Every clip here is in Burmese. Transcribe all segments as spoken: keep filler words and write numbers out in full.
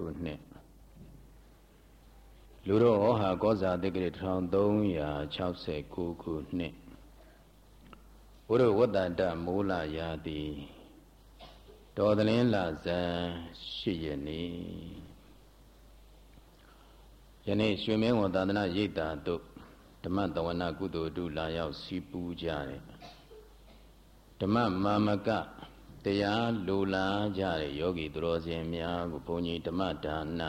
နှစ်လူတော်ဩဟာကောဇာတိဂရတစ်ထောင်သုံးရာခြောက်ဆယ်ကိုခုနှစ်ဘုရဝတ္တတမိုးလာရာတိတော်သလင်းလာဇန်ရှိရက်နေ့ယနေ့ရွှေမင်းဝန်သာသနာရိပ်သာတို့ဓမ္မတဝနာကုသိုလ်တုလာရောက်စီပူးကြတယ်ဓမ္မမာမကတရားလိုလားကြတဲ့ယောဂီသူတော်စင်များကိုဘုန်းကြီးဓမ္မဒါန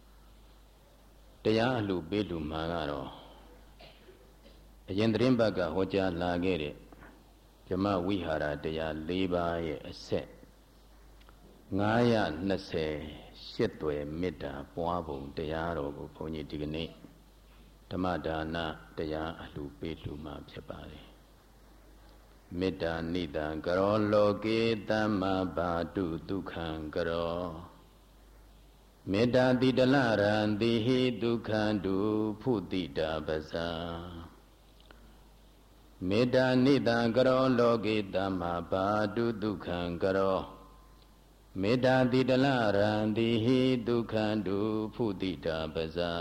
တရားအလှပေးလူမှာကတော့အရင်သတင်းပတ်ကဟောကြားလာခဲ့တဲ့ဓမ္မဝိဟာရတရား၄ပါးရဲ့အဆက်၅၂၀ရှစ်သွယ်မေတ္တာပွားပုံတရားတော်ကိုဘုန်းကြီးဒီကနေ့ဓမ္မဒါနတရားအလှပေးလူမှာဖြစ်ပါတယ်မေတ္တာနိတံကရောလောကေသမ္မာဘာတုဒုက္ခံကရောမေတ္တာတိတလရံတိဟိဒုက္ခံတုဖုတိတာပဇာမေတ္တာနိတံကရောလောကေသမ္မာဘာတုဒုက္ခံကရောမေတ္တာတိတလရံတိဟိဒုက္ခံတုဖုတိတာပဇာ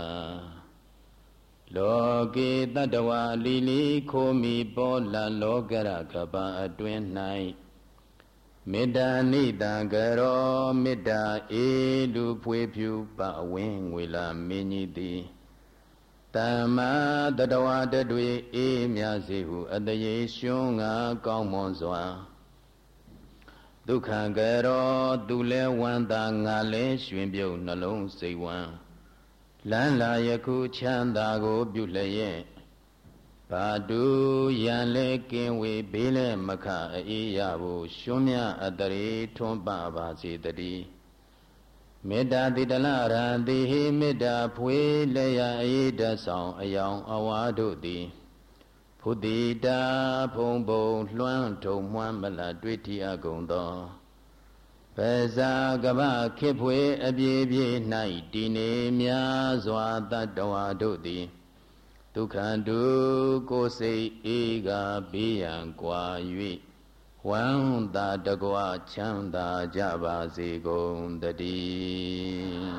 လောကေတတ္တဝါလီလီခိုမီပေါ်လာလောကရကပအတွင်း၌မေတ္တာနိတံကရောမေတ္တာအေလူဖွေဖြူပဝင်းငွေလာမင်းကြီးသည်တမ္မာတတဝါတတွေအေးမြစေဟုအတရေရှွန်းငါကောင်းမွန်စွာဒုက္ခကရောသူလဲဝန္တာငါလဲရွှင်ပြုတ်နှလုံးစိတ်ဝမ်းလန်းလာယခုချမ်းသာကိုပြုလျက်ဘာတုရန်လဲကင်းဝေဘေးလဲမခအေးရဖို့ရှုံးမြအတရေထွန်းပပါစေတည်းမေတ္တာတိတလရံတိဟိမေတ္တာဖွေလျာအေးတဆောင်အယောင်အဝါတို့သည်ဖုတိတာဖုံဖုံလွှမ်းထုံမွမ်းမလတွေ့ထီအကုန်သောပဇာကဗခေဖွေအပြေပြေ၌တည်နေများစွာတတ္တဝါတို့သည်ဒုက္ခတုကိုယ်စိတ်အေးကဘေးရန်ကွာ၍ဝမ်းသာတကွာချမ်းသာကြပါစေကုန်တည်း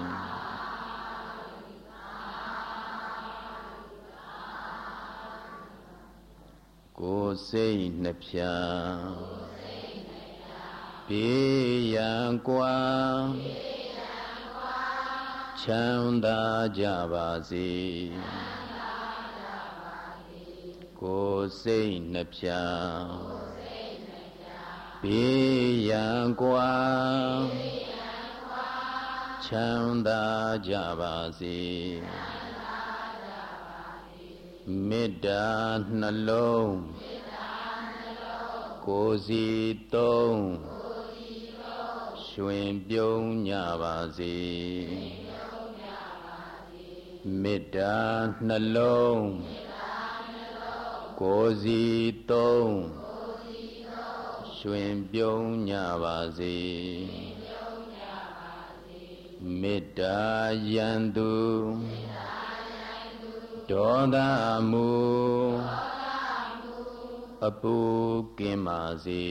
ကိုယ်စိတ်နှပြဘေးရန်ကွာချမ်းသာကြပါစေကိုယ်စိတ်နှပြဘေးရန်ကွာချမ်းသာကြပါစေမေတ္တာနှလုံးကိုယ်စီသုံးရွှင်ပြုံးကြပါစေမေတ္တာနှလုံးကိုယ်စီသုံးရွှင်ပြုံးကြပါစေမေတ္တာယံသူဒေါသမူအပူကင်းပါစေ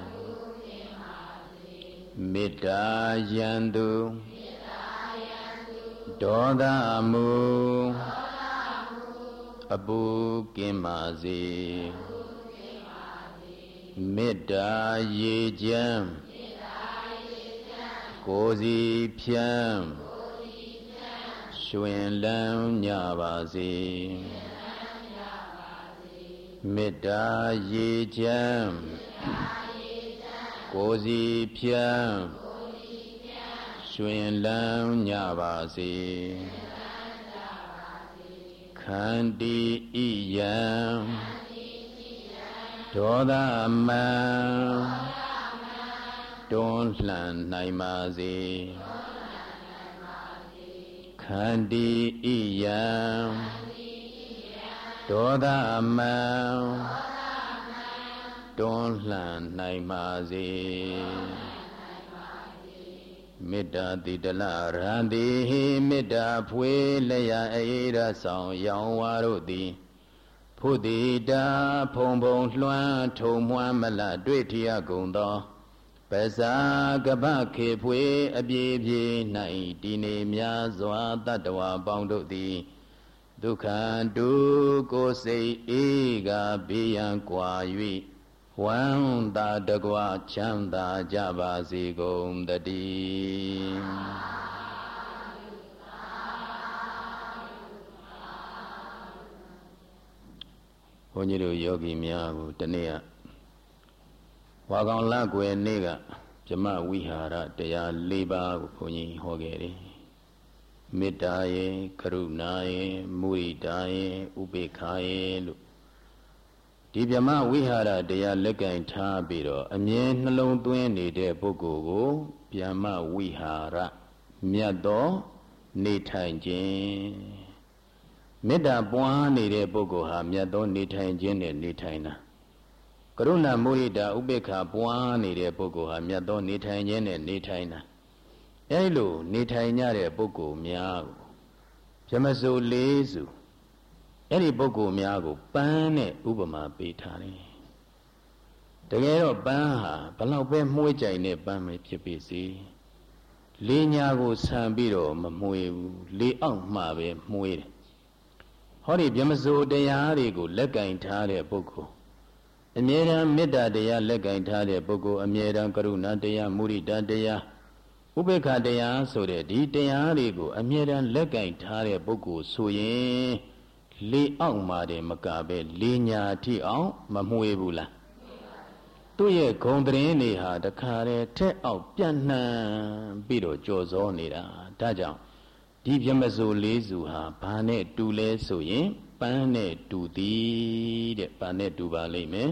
မေတ္တာယံသူဒေါသမူအပူကင်းပါစေမေတ္တာရေချမ်းကိုယ်စီဖြန်းရွှင်လန်းကြပါစေမေတ္တာရေချမ်းကိုယ်စီဖြန်းရွှင်လန်းကြပါစေခန္တီဣယံဒေါသမံတွန်းလှန်နိုင်ပါစေခန္တီဣယံဒေါသမံတွန်းလှန်နိုင်ပါစေမေတ္တာတိတလရံတိဟိမေတ္တာဖွေလျာအေးရဆောင်ရောင်ဝါတို့သည်ဖုတိတာဖုံဖုံလွှမ်းထုံမွမ်းမလတွေ့ထီအကုန်သော Pesa Gabake Pue Abye Nai Dine Miazwa Tatwa Bondo di Dukan Duko say Ega Bian Kwa Yui Wan Da Dagwa Chanda Java Zigom the di Honyiru Yogi Miagu Tania Wagang Lagwe Nega Jama Wihara Dea Liba Puni Hogeri Midaye Karunaye Muridaye Ubekaye Dibjama Wihara Dea Legain Tabiro Amien Nalong Duene de Bogogo Biama Wihara Miado Nitanjin Mida Buani de Bogoha Miado Nitanjin and Nitaina Karuna Murida Ubeka Buani de Bogoha Miado Nitanjin and Nitaina Elo Nitaina de Bogo Miago Jamazo Lezu Eri Bogo Miago Bane Ubama Betani Dagero Baha Palape Mujaine Bame Pipisi Linyago Sambiro Mamui Li Out Mabe Mui Hori Jamazo Deyarigo Legain Tare Bogo Amira Mida Deya Legain Tare Bogo Amira Karuna Deya Murida Deya Ubeka Deya Sore Di Deyarigo Amira Legain Tare Bogo Suye Li Out Made Makabe Linya Ti Out Mamuebula Tuye Kondrini had a carre te out Piana Bido Jozo Nida Taja Deep Yamazo Lezuha Pane Dule Soye Pane Dudi Pane Dubalime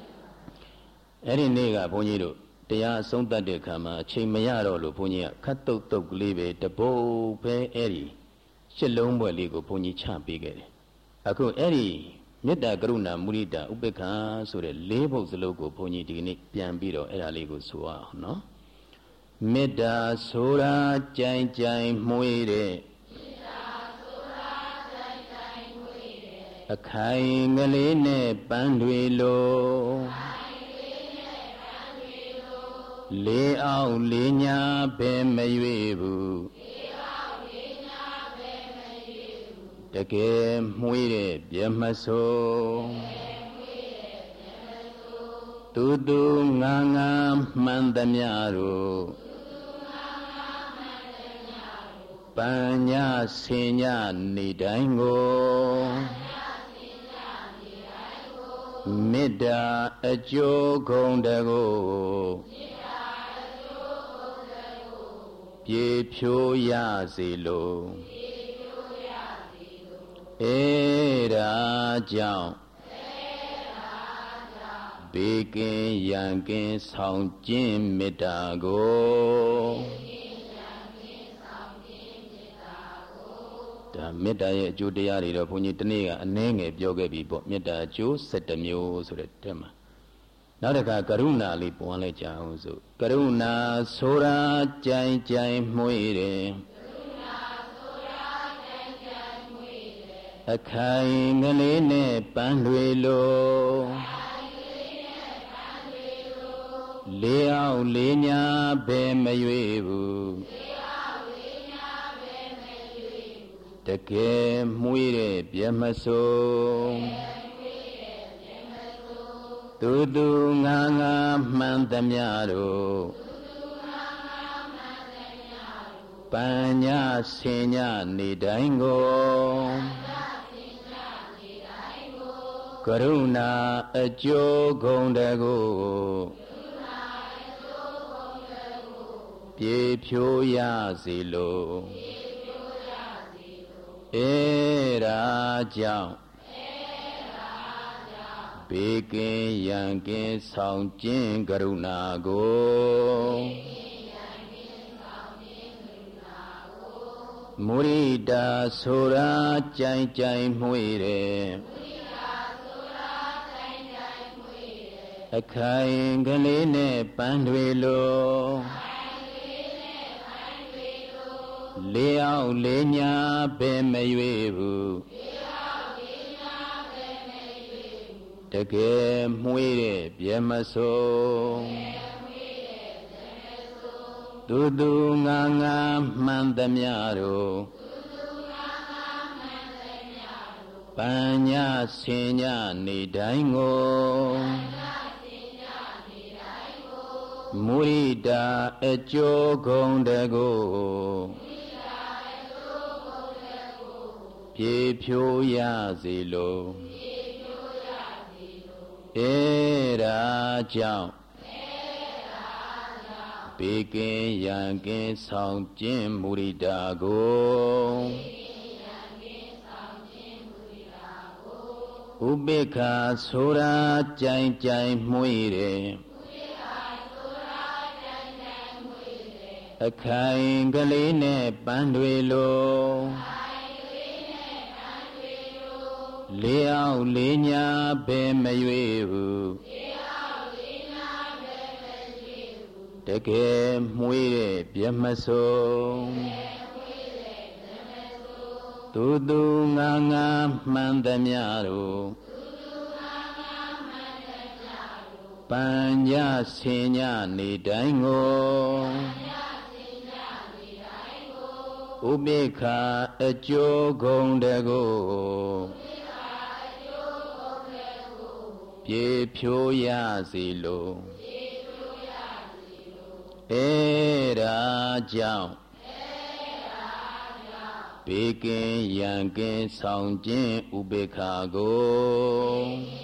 Eri Nega Ponido Dea Sonda de Kama Chimayaro Lupunia Kato Tok Live the Bo Pe Eri Shalombo Ligo Poni Champigere Ako Eri Meta Garuna Murida Ubeka so the labels logo Pony Dignic Piambiro Era Lego Sua no Meta Sora Jai Jai Muire A Kai Galine Banduilo Le Au Linya Bemayuebu Take Muire Biamaso Tudu Nganga Mandamiaro Panya Sinya Nidango Mida Ajo Gondago Ye Pyo Yazilo Era Jao Begin Yankin Sound Jim Midago The Midday Judiari of Punitania and Name Yoga Bibo Mida Ju set the muse of the Tema. Now the Karuna lip one legion. Karuna Sora Jai Jai Muire A Kai Galine Panduilo Leao Linya Bemayuebu Take Muire Biamaso Tudu Nganga Mandamiaro Panya Sinya Nidango Karuna Ajo Gondago Pye Pyo Yazilo Era Jao Begin Yankin Sound Jin Karuna Go Murida Sora Jai Jai Muire A Kai Galine Panduilo Leao Lenya Bemayuebu Take Muire Biamaso သူသူငါငါမှန်သမျှတို့ပညာစင်ညနေတိုင်းကိုမုရိဒာအကျိုးဂုံတကိုပြေဖြိုးရစေလိုအဲဒါကြောင့်ဘေကင်းရန်ကင်းဆောင်ခြင်းမုရိဒာကိုဥပိ္ပခာဆိုရာကြိုင်ကြိုင်မွေးတယ်အခိုင်ကလေးနဲ့ပန်းတွေလိုလေးအောင်လေးညာပဲမရွေဘူးတကယ်မွေးတဲ့ပြမဆုံးသူသူငါငါမှန်သမျှတို့ပညာစင်ညနေတိုင်းကိုဥပိ္ပခာအကျိုးဂုံတကိုပြေဖြိုးရစေလိုအဲဒါကြောင့်ဘေကင်းရန်ကင်းဆောင်ခြင်းဥပိ္ပခာကို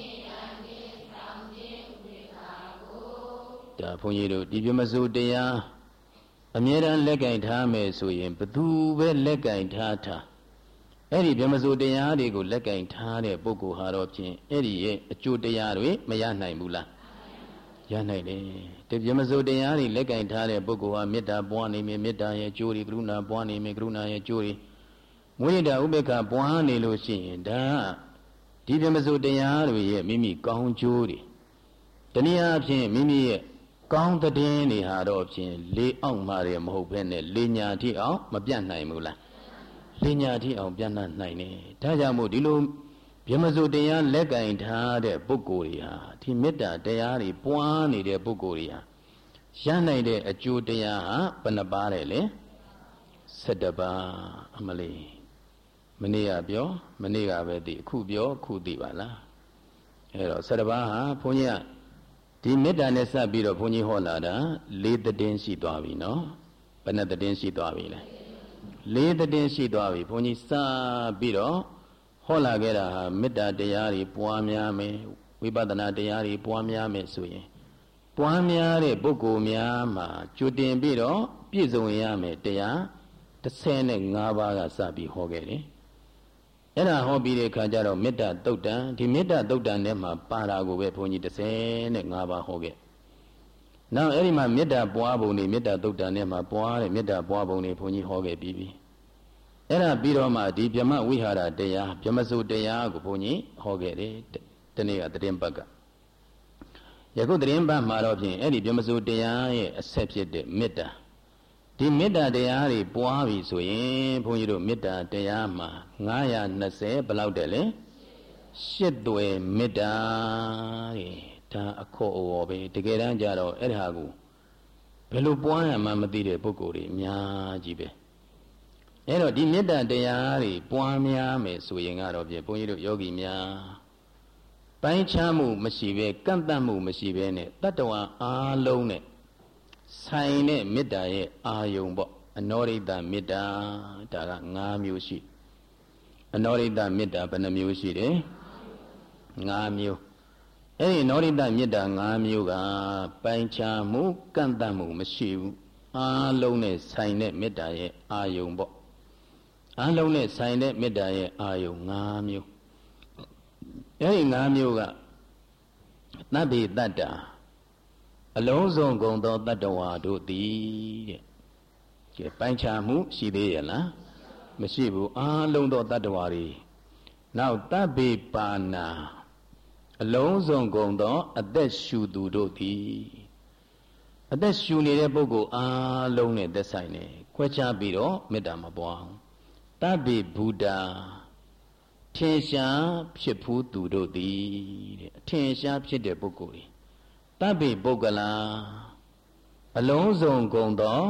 ဒါဘုန်းကြီးတို့ဒီပြမစိုးတရားအမြဲတမ်းလက်ကင်ထားမယ်ဆိုရင်ဘသူပဲလက်ကင်ထားထားအဲ့ဒီပြမစိုးတရားတွေကိုလက်ကင်ထားတဲ့ပုဂ္ဂိုလ်ဟာတော့ဖြင့်အဲ့ဒီရဲ့အကျိုးတရားတွေမရနိုင်ဘူးလားရနိုင်တယ်ဒီပြမစိုးတရားတွေလက်ကင်ထားတဲ့ပုဂ္ဂိုလ်ဟာမေတ္တာပွားနေမယ်မေတ္တာရဲ့အကျိုးတွေကရုဏာပွားနေမယ်ကရုဏာရဲ့အကျိုးတွေမုဒိတာဥပေက္ခပွားနေလို့ရှိရင်ဒါဒီပြမစိုးတရားတွေရဲ့မိမိကောင်းကျိုးတွေတနည်းအားဖြင့်မိမိရဲ့ကောင်းတဲ့င်းတွေဟာတော့ဖြင့်လေးအောင်မှတယ်မဟုတ်ဘဲနဲ့လေးညာထိအောင်မပြတ်နိုင်ဘူးလားလေးညာထိအောင်ပြတ်နိုင်တယ်ဒါကြောင့်မို့ဒီလိုဗျမစုတရားလက်ကင်ထားတဲ့ပုဂ္ဂိုလ်တွေဟာဒီမေတ္တာတရားတွေပွားနေတဲ့ပုဂ္ဂိုလ်တွေဟာရနိုင်တဲ့အကျိုးတရားဟာဘယ်နှပါးလဲလေဆယ်တပါးအမလေးမနေ့ကပြောမနေ့ကပဲသိအခုပြောအခုသိပါလားအဲ့တော့ဆယ်တပါးဟာဘုန်းကြီးကဒီမေတ္တာနဲ့စပ်ပြီးတော့ဘုန်းကြီးဟောလာတာလေးသတင်းရှိသွားပြီနော်ဘယ်နှသတင်းရှိသွားပြီလဲလေးသတင်းရှိသွားပြီဘုန်းကြီးစပြီးတော့ဟောလာခဲ့တာဟာမေတ္တာတရားတွေပွားများမယ်ဝိပဿနာတရားတွေပွားများမယ်ဆိုရင်ပွားများတဲ့ပုဂ္ဂိုလ်များမှာကြိုတင်ပြီးတော့ပြည့်စုံရမယ်တရားတစ်ဆယ်နဲ့ငါးပါးကစပြီးဟောခဲ့တယ်အဲ့ဒါဟောပြီးတဲ့အခါကျတော့မေတ္တာသုတ်တံဒီမေတ္တာသုတ်တံထဲမှာပါတာကိုပဲဘုန်းကြီးတစ်ဆယ်နဲ့ငါးပါးဟောခဲ့နောက်အဲ့ဒီမှာမေတ္တာပွားပုံတွေမေတ္တာသုတ်တံထဲမှာပွားတဲ့မေတ္တာပွားပုံတွေဘုန်းကြီးဟောခဲ့ပြီးပြီအဲ့ဒါပြီးတော့မှဒီဗြဟ္မဝိဟာရတရားဗြဟ္မစုတရားကိုဘုန်းကြီးဟောခဲ့တယ်တနေ့ကသတင်းပတ်ကယခုသတင်းပတ်မှာတော့ဖြင့်အဲ့ဒီဗြဟ္မစုတရားရဲ့အဆက်ဖြစ်တဲ့မေတ္တာဒီမေတ္တာတရားတွေပွားပြီဆိုရင်ဘုန်းကြီးတို့မေတ္တာတရားမှာငါးရာနှစ်ဆယ်ဘယ်လောက်တယ်လဲရှစ်သွယ်မေတ္တာတဲ့ဒါအခေါ်အဝေါ်ပဲတကယ်တမ်းကျတော့အဲ့ဒါကိုဘယ်လိုပွားရမှမသိတဲ့ပုဂ္ဂိုလ်တွေအများကြီးပဲအဲ့တော့ဒီမေတ္တာတရားတွေပွားများမယ်ဆိုရင်ကတော့ဖြင့်ဘုန်းကြီးတို့ယောဂီများပိုင်းခြားမှုမရှိပဲကန့်သတ်မှုမရှိပဲနဲ့တတ္တဝါအားလုံးနဲ့ဆိုင်တဲ့မေတ္တာရဲ့အာယုံပေါ့အနောရိတမေတ္တာဒါက၅မျိုးရှိအနောရိတမေတ္တာဘယ်နှမျိုးရှိတယ်၅မျိုးအဲ့ဒီအနောရိတမေတ္တာ၅မျိုးကပိုင်းခြားမှုကန့်သတ်မှုမရှိဘူးအားလုံးနဲ့ဆိုင်တဲ့မေတ္တာရဲ့အာယုံပေါ့အားလုံးနဲ့ဆိုင်တဲ့မေတ္တာရဲ့အာယုံ၅မျိုးအဲ့ဒီ၅မျိုးကသဗ္ဗေတတ္တာအလုံးစုံကုန်သောတတ္တဝါတို့သည်တဲ့ကဲပိုင်းခြားမှုရှိသေးရဲ့လားမရှိဘူးအားလုံးသောတတ္တဝါတွေနောက်သဗ္ဗေပါဏာအလုံးစုံကုန်သောအသက်ရှူသူတို့သည်အသက်ရှူနေတဲ့ပုဂ္ဂိုလ်အားလုံးနဲ့သက်ဆိုင်တယ်ခွဲခြားပြီးတော့မေတ္တာမပွားအောင်သဗ္ဗေဘုဒ္ဓထင်ရှားဖြစ်ဖူးသူတို့သည်တဲ့အထင်ရှားဖြစ်တဲ့ပုဂ္ဂိုလ်တွေသဗ္ဗေပုဂ္ဂလာအလုံးစုံကုန်သော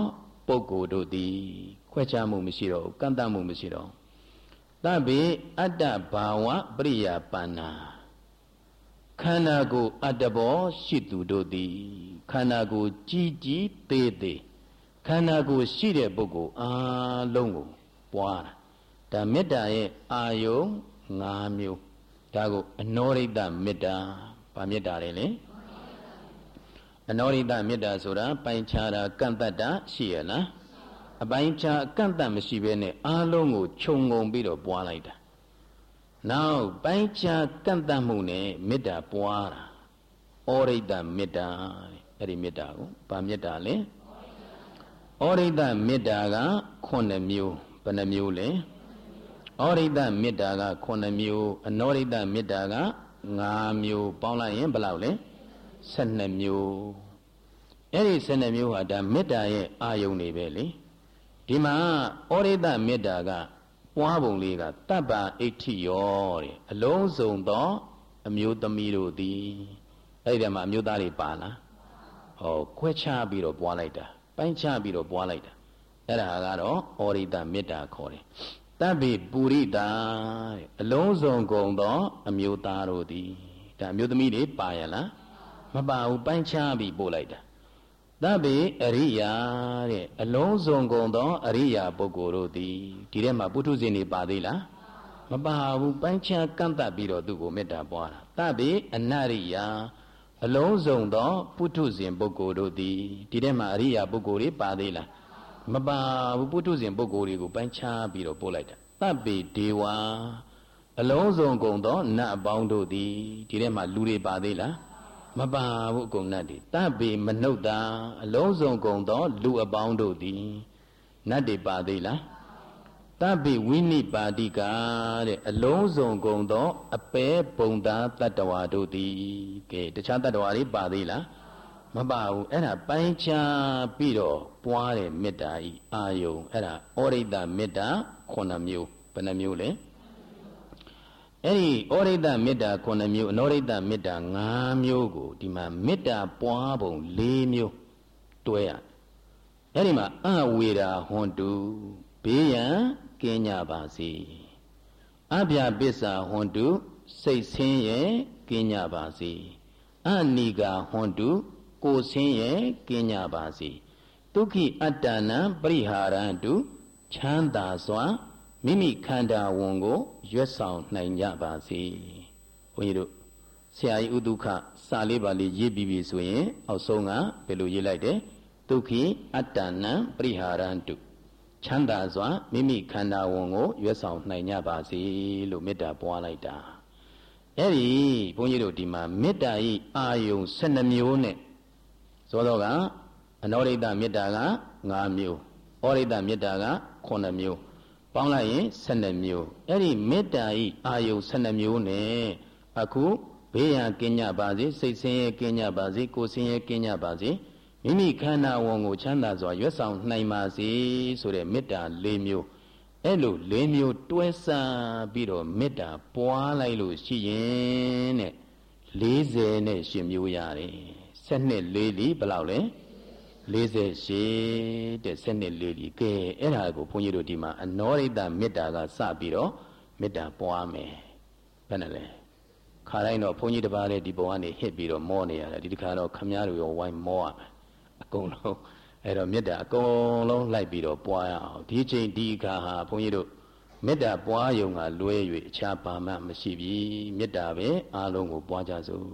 ပုဂ္ဂိုလ်တို့သည်ခွဲခြားမှုမရှိတော့ကန့်သတ်မှုမရှိတော့သဗ္ဗေအတ္တဘာဝပရိယာပန္နာခန္ဓာကိုယ်အတ္တဘောရှိသူတို့သည်ခန္ဓာကိုယ်ကြီးကြီးသေးသေးခန္ဓာကိုယ်ရှိတဲ့ပုဂ္ဂိုလ်အားလုံးကိုပွားတာဒါမေတ္တာရဲ့အာယုံ၅မျိုးဒါကိုအနောရိတမေတ္တာဗာမေတ္တာလေလေအနောရိတမေတ္တာဆိုတာပိုင်းခြားတာကန့်တတ်တာရှိရလားအပိုင်းခြားကန့်တတ်မရှိဘဲနဲ့အားလုံးကိုခြုံငုံပြီးတော့ပွားလိုက်တာနောက်ပိုင်းခြားကန့်တတ်မှုနဲ့မေတ္တာပွားတာဩရိတမေတ္တာအဲ့ဒီမေတ္တာကိုဗာမေတ္တာလေဩရိတမေတ္တာကခုနှစ်မျိုးဘယ်နှမျိုးလဲဩရိတမေတ္တာကခုနှစ်မျိုးအနောရိတမေတ္တာက၅မျိုးပေါင်းလိုက်ရင်ဘယ်လောက်လဲ၁၂မျိုးအဲ့ဒီ၁၂မျိုးဟာဒါမေတ္တာရဲ့အာယုန်တွေပဲလေဒီမှာဩရိတမေတ္တာကပွားပုံလေးကတပ္ပအဋ္ဌိယောတဲ့အလုံးစုံသောအမျိုးသမီးတို့သည်အဲ့ဒီမှာအမျိုးသားတွေပါလားဟောခွဲခြားပြီးတော့ပွားလိုက်တာပိုင်းခြားပြီးတော့ပွားလိုက်တာအဲ့ဒါကတော့ဩရိတမေတ္တာခေါ်တယ်တပ္ပိပုရိတာတဲ့အလုံးစုံကုန်သောအမျိုးသားတို့သည်ဒါအမျိုးသမီးတွေပါရလားမပါဘူးပိုင်းခြားပြီးပို့လိုက်တာတပ္ပိအရိယာတဲ့အလုံးစုံကုန်သောအရိယာပုဂ္ဂိုလ်တို့သည်ဒီထဲမှာပုထုဇဉ်တွေပါသေးလားမပါဘူးပိုင်းခြားကန့်တတ်ပြီးတော့သူ့ကိုမေတ္တာပွားတာတပ္ပိအနရိယာအလုံးစုံသောပုထုဇဉ်ပုဂ္ဂိုလ်တို့သည်ဒီထဲမှာအရိယာပုဂ္ဂိုလ်တွေပါသေးလားမပါဘူးပုထုဇဉ်ပုဂ္ဂိုလ်တွေကိုပိုင်းခြားပြီးတော့ပို့လိုက်တာတပ္ပိဒေဝအလုံးစုံကုန်သောနတ်အပေါင်းတို့သည်ဒီထဲမှာလူတွေပါသေးလားမပါဘူးအကုန်နတ်တွေတပ္ပိမနုဿာအလုံးစုံကုန်သောလူအပေါင်းတို့သည်နတ်တွေပါသေးလားတပ္ပိဝိနိပါတိကာတဲ့အလုံးစုံကုန်သောအပေပုံသားတတ္တဝါတို့သည်ကဲတခြားတတ္တဝါတွေပါသေးလားမပါဘူးအဲ့ဒါပိုင်းခြားပြီးတော့ပွားတဲ့မေတ္တာဤအာယုံအဲ့ဒါဩရိတမေတ္တာခုနှစ်မျိုးဘယ်နှမျိုးလဲအဲ့ဒီဩရိတမေတ္တာခုနှစ်မျိုးအနောရိတမေတ္တာ၅မျိုးကိုဒီမှာမေတ္တာပွားပုံ၄မျိုးတွဲရအဲ့ဒီမှာအဝေရာဟွန်တုဘေးရန်ကင်းကြပါစေအဗျာပစ္စာဟွန်တုစိတ်ဆင်းရဲကင်းကြပါစေအနိကာဟွန်တုကိုယ်ဆင်းရဲကင်းကြပါစေဒုက္ခိအတ္တနံပရိဟာရန္တုချမ်းသာစွာမိမိခန္ဓာဝန်ကိုရွတ်ဆောင်နိုင်ကြပါစေဘုန်းကြီးတို့ဆရာကြီးဥဒုခစာလေးပါလေးရေးပြီးပြီဆိုရင်အောက်ဆုံးကဘယ်လိုရေးလိုက်တယ်ဒုက္ခိအတ္တနံပရိဟာရန္တုချမ်းသာစွာမိမိခန္ဓာဝန်ကိုရွတ်ဆောင်နိုင်ကြပါစေလို့မေတ္တာပွားလိုက်တာအဲ့ဒီဘုန်းကြီးတို့ဒီမှာမေတ္တာဤအာယုံ၁၂မျိုးနဲ့သောတော့ကအနောရိတမေတ္တာက၅မျိုးဩရိတမေတ္တာကခုနှစ်မျိုးပေါင်းလိုက်ရင်၁၂မျိုးအဲ့ဒီမေတ္တာဤအာယုံ၁၂မျိုးနဲ့အခုဘေးရန်ကင်းကြပါစေစိတ်ဆင်းရဲကင်းကြပါစေကိုယ်ဆင်းရဲကင်းကြပါစေမိမိခန္ဓာဝန်ကိုချမ်းသာစွာရွတ်ဆောင်နိုင်ပါစေဆိုတဲ့မေတ္တာ၄မျိုးအဲ့လို၄မျိုးတွဲဆပြီးတော့မေတ္တာပွားလိုက်လို့ရှိရင်တဲ့၄၀နဲ့၈မျိုးရတယ်၁၂လေးလီဘယ်လောက်လဲ၄၈တဲ့၁၂လေးလီကဲအဲ့ဒါကိုဘုန်းကြီးတို့ဒီမှာအနောရိတမေတ္တာကစပြီးတော့မေတ္တာပွားမယ်ဘယ်နဲ့လဲခါတိုင်းတော့ဘုန်းကြီးတစ်ပါးလေးဒီပုံကနေဟစ်ပြီးတော့မောနေရတယ်ဒီတစ်ခါတော့ခမည်းတော်ရောဝိုင်းမောရမယ်အကုန်လုံးအဲ့တော့မေတ္တာအကုန်လုံးလိုက်ပြီးတော့ပွားရအောင်ဒီချိန်ဒီအခါဟာဘုန်းကြီးတို့မေတ္တာပွားယုံကလွဲ၍အခြားဘာမှမရှိပြီမေတ္တာပဲအားလုံးကိုပွားကြစို့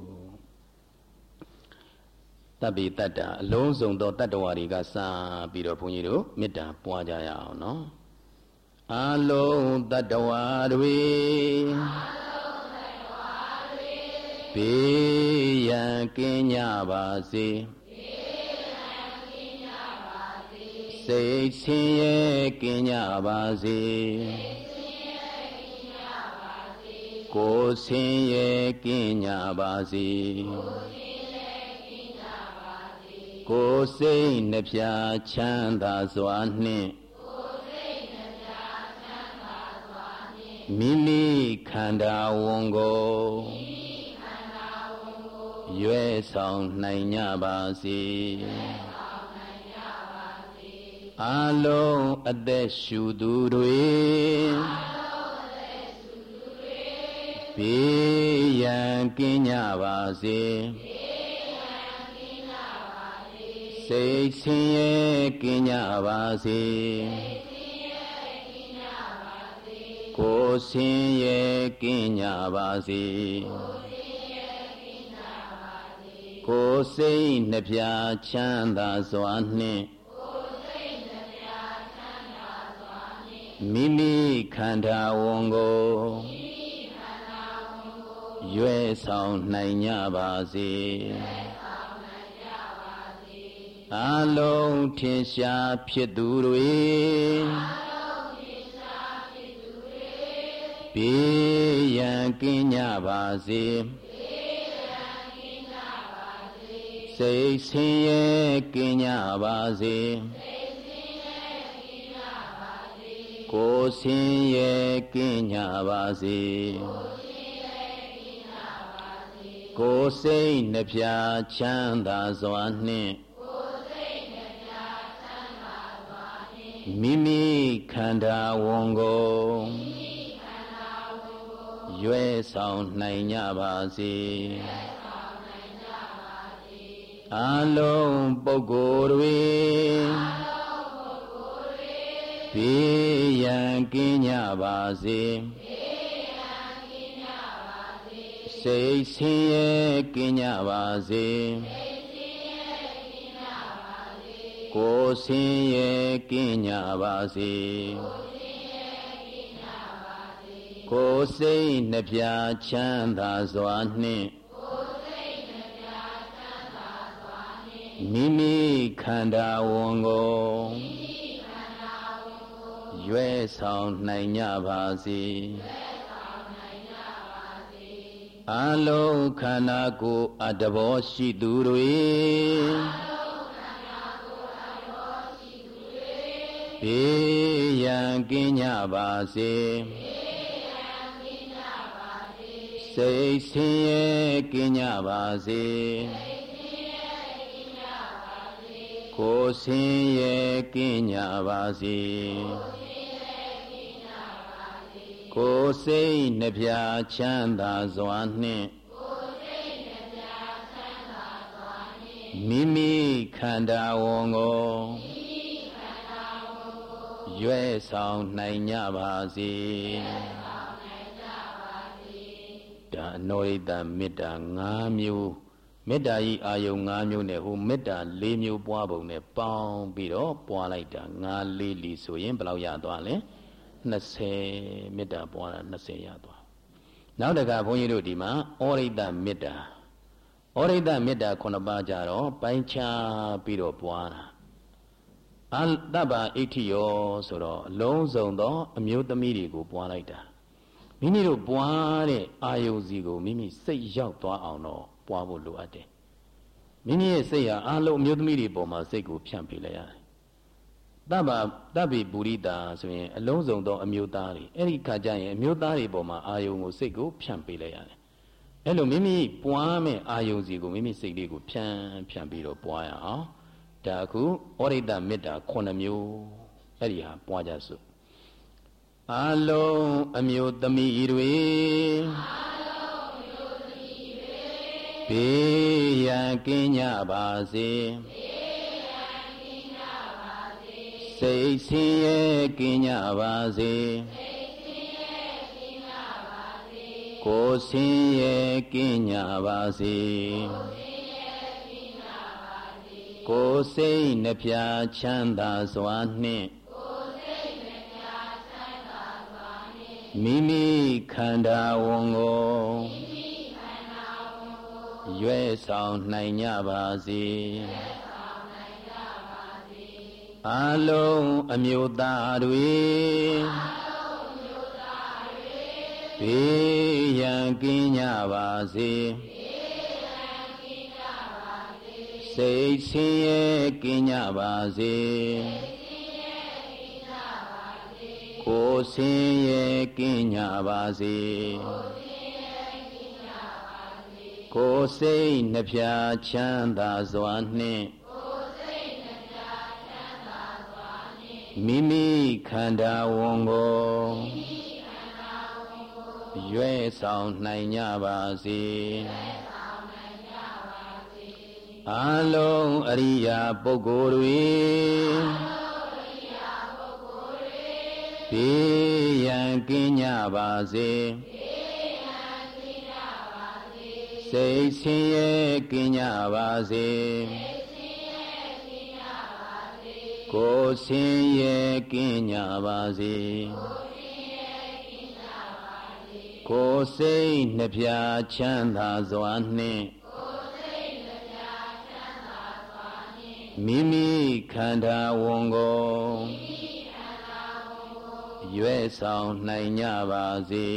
တပ္ပိတတ္တအလုံးစုံသောတတ္တဝါတွေကစပြီးတော့ဘုန်းကြီးတို့မေတ္တာပွားကြရအောင်နော်အလုံးတတ္တဝါတွေဘေးရန်ကင်းကြပါစေစိတ်ဆင်းရဲကင်းကြပါစေကိုယ်ဆင်းရဲကင်းကြပါစေကိုယ်စိတ်နှပြချမ်းသာစွာနှင့်မိမိခန္ဓာဝန်ကိုရွယ်ဆောင်နိုင်ကြပါစေအာလုံးအသက်ရှူသူတွေဘေးရန်ကင်းကြပါစေစိတ်ဆင်းရဲကင်းကြပါစေကိုယ်ဆင်းရဲကင်းကြပါစေကိုယ်စိတ်နှပြချမ်းသာစွာနှင့်မိမိခန္ဓာဝန်ကိုရွယ်ဆောင်နိုင်ကြပါစေအလုံးထင်ရှားဖြစ်သူတွေဘေးရန်ကင်းကြပါစေစိတ်ဆင်းရဲကင်းကြပါစေကိုယ်ဆင်းရဲကင်းကြပါစေကိုယ်စိတ်နှပြချမ်းသာစွာနှင့်မိမိခန္ဓာဝန်ကိုရွယ်ဆောင်နိုင်ကြပါစေအလုံးပုဂ္ဂိုလ်တွေဘေးရန်ကင်းကြပါစေစိတ်ဆင်းရဲကင်းကြပါစေကိုယ်ဆင်းရဲကင်းကြပါစေကိုယ်စိတ်နှပြချမ်းသာစွာနှင့်မိမိခန္ဓာဝန်ကိုရွယ်ဆောင်နိုင်ကြပါစေအလုံးခန္ဓာကိုယ်အတဘောရှိသူတွေဘေးရန်ကင်းကြပါစေစိတ်ဆင်းရဲကင်းကြပါစေကိုယ်ဆင်းရဲကင်းကြပါစေကိုယ်စိတ်နှပြချမ်းသာစွာနှင့်မိမိခန္ဓာဝန်ကိုရွယ်ဆောင်နိုင်ကြပါစေဒါအနောရိတမေတ္တာ၅မျိုးမေတ္တာဤအာယုံ၅မျိုးနဲ့ဟိုမေတ္တာ၄မျိုးပွားပုံနဲ့ပေါင်းပြီးတော့ပွားလိုက်တာ၅လေးလီဆိုရင်ဘယ်လောက်ရသွားလဲ၂၀မေတ္တာပွားတာ၂၀ရသွားနောက်တကဘုန်းကြီးတို့ဒီမှာဩရိတမေတ္တာဩရိတမေတ္တာခုနှစ်ပါးကြတော့ပိုင်းခြားပြီးတော့ပွားတာအတ္တပါဣဋ္ဌိယောဆိုတော့အလုံးစုံသောအမျိုးသမီးတွေကိုပွားလိုက်တာမိမိတို့ပွားတဲ့အာယုစီကိုမိမိစိတ်ရောက်သွားအောင်တော့ပွားဖို့လိုအပ်တယ်မိမိရဲ့စိတ်ဟာအလုံးအမျိုးသမီးတွေပေါ်မှာစိတ်ကိုဖြန့်ပြလိုက်ရတယ်တပ္ပတပ္ပိပုရိတာဆိုရင်အလုံးစုံသောအမျိုးသားတွေအဲ့ဒီခါကျရင်အမျိုးသားတွေပေါ်မှာအာယုကိုစိတ်ကိုဖြန့်ပေးလိုက်ရတယ်အဲ့လိုမိမိပွားမဲ့အာယုစီကိုမိမိစိတ်လေးကိုဖြန့်ဖြန့်ပြီးတော့ပွားရအောင်ဒါအခုဩရိတမေတ္တာခုနှစ်မျိုးအဲ့ဒီဟာပွားကြစို့အလုံးအမျိုးသမီးတွေဘေးရန်ကင်းကြပါစေစိတ်ဆင်းရဲကင်းကြပါစေကိုယ်ဆင်းရဲကင်းကြပါစေကိုယ်စိတ်နှပြချမ်းသာစွာနှင့်မိမိခန္ဓာဝန်ကိုရွယ်ဆောင်နိုင်ကြပါစေအလုံးအမျိုးသားတွေဘေးရန်ကင်းကြပါစေစိတ်ဆင်းရဲကင်းကြပါစေကိုယ်ဆင်းရဲကင်းကြပါစေကိုယ်စိတ်နှပြချမ်းသာစွာနှင့်မိမိခန္ဓာဝန်ကိုရွယ်ဆောင်နိုင်ကြပါစေအလုံးအရိယာပုဂ္ဂိုလ်တွေဘေးရန်ကင်းကြပါစေစိတ်ဆင်းရဲကင်းကြပါစေကိုယ်ဆင်းရဲကင်းကြပါစေကိုယ်စိတ်နှပြချမ်းသာစွာနှင့်မိမိခန္ဓာဝန်ကိုရွယ်ဆောင်နိုင်ကြပါစေ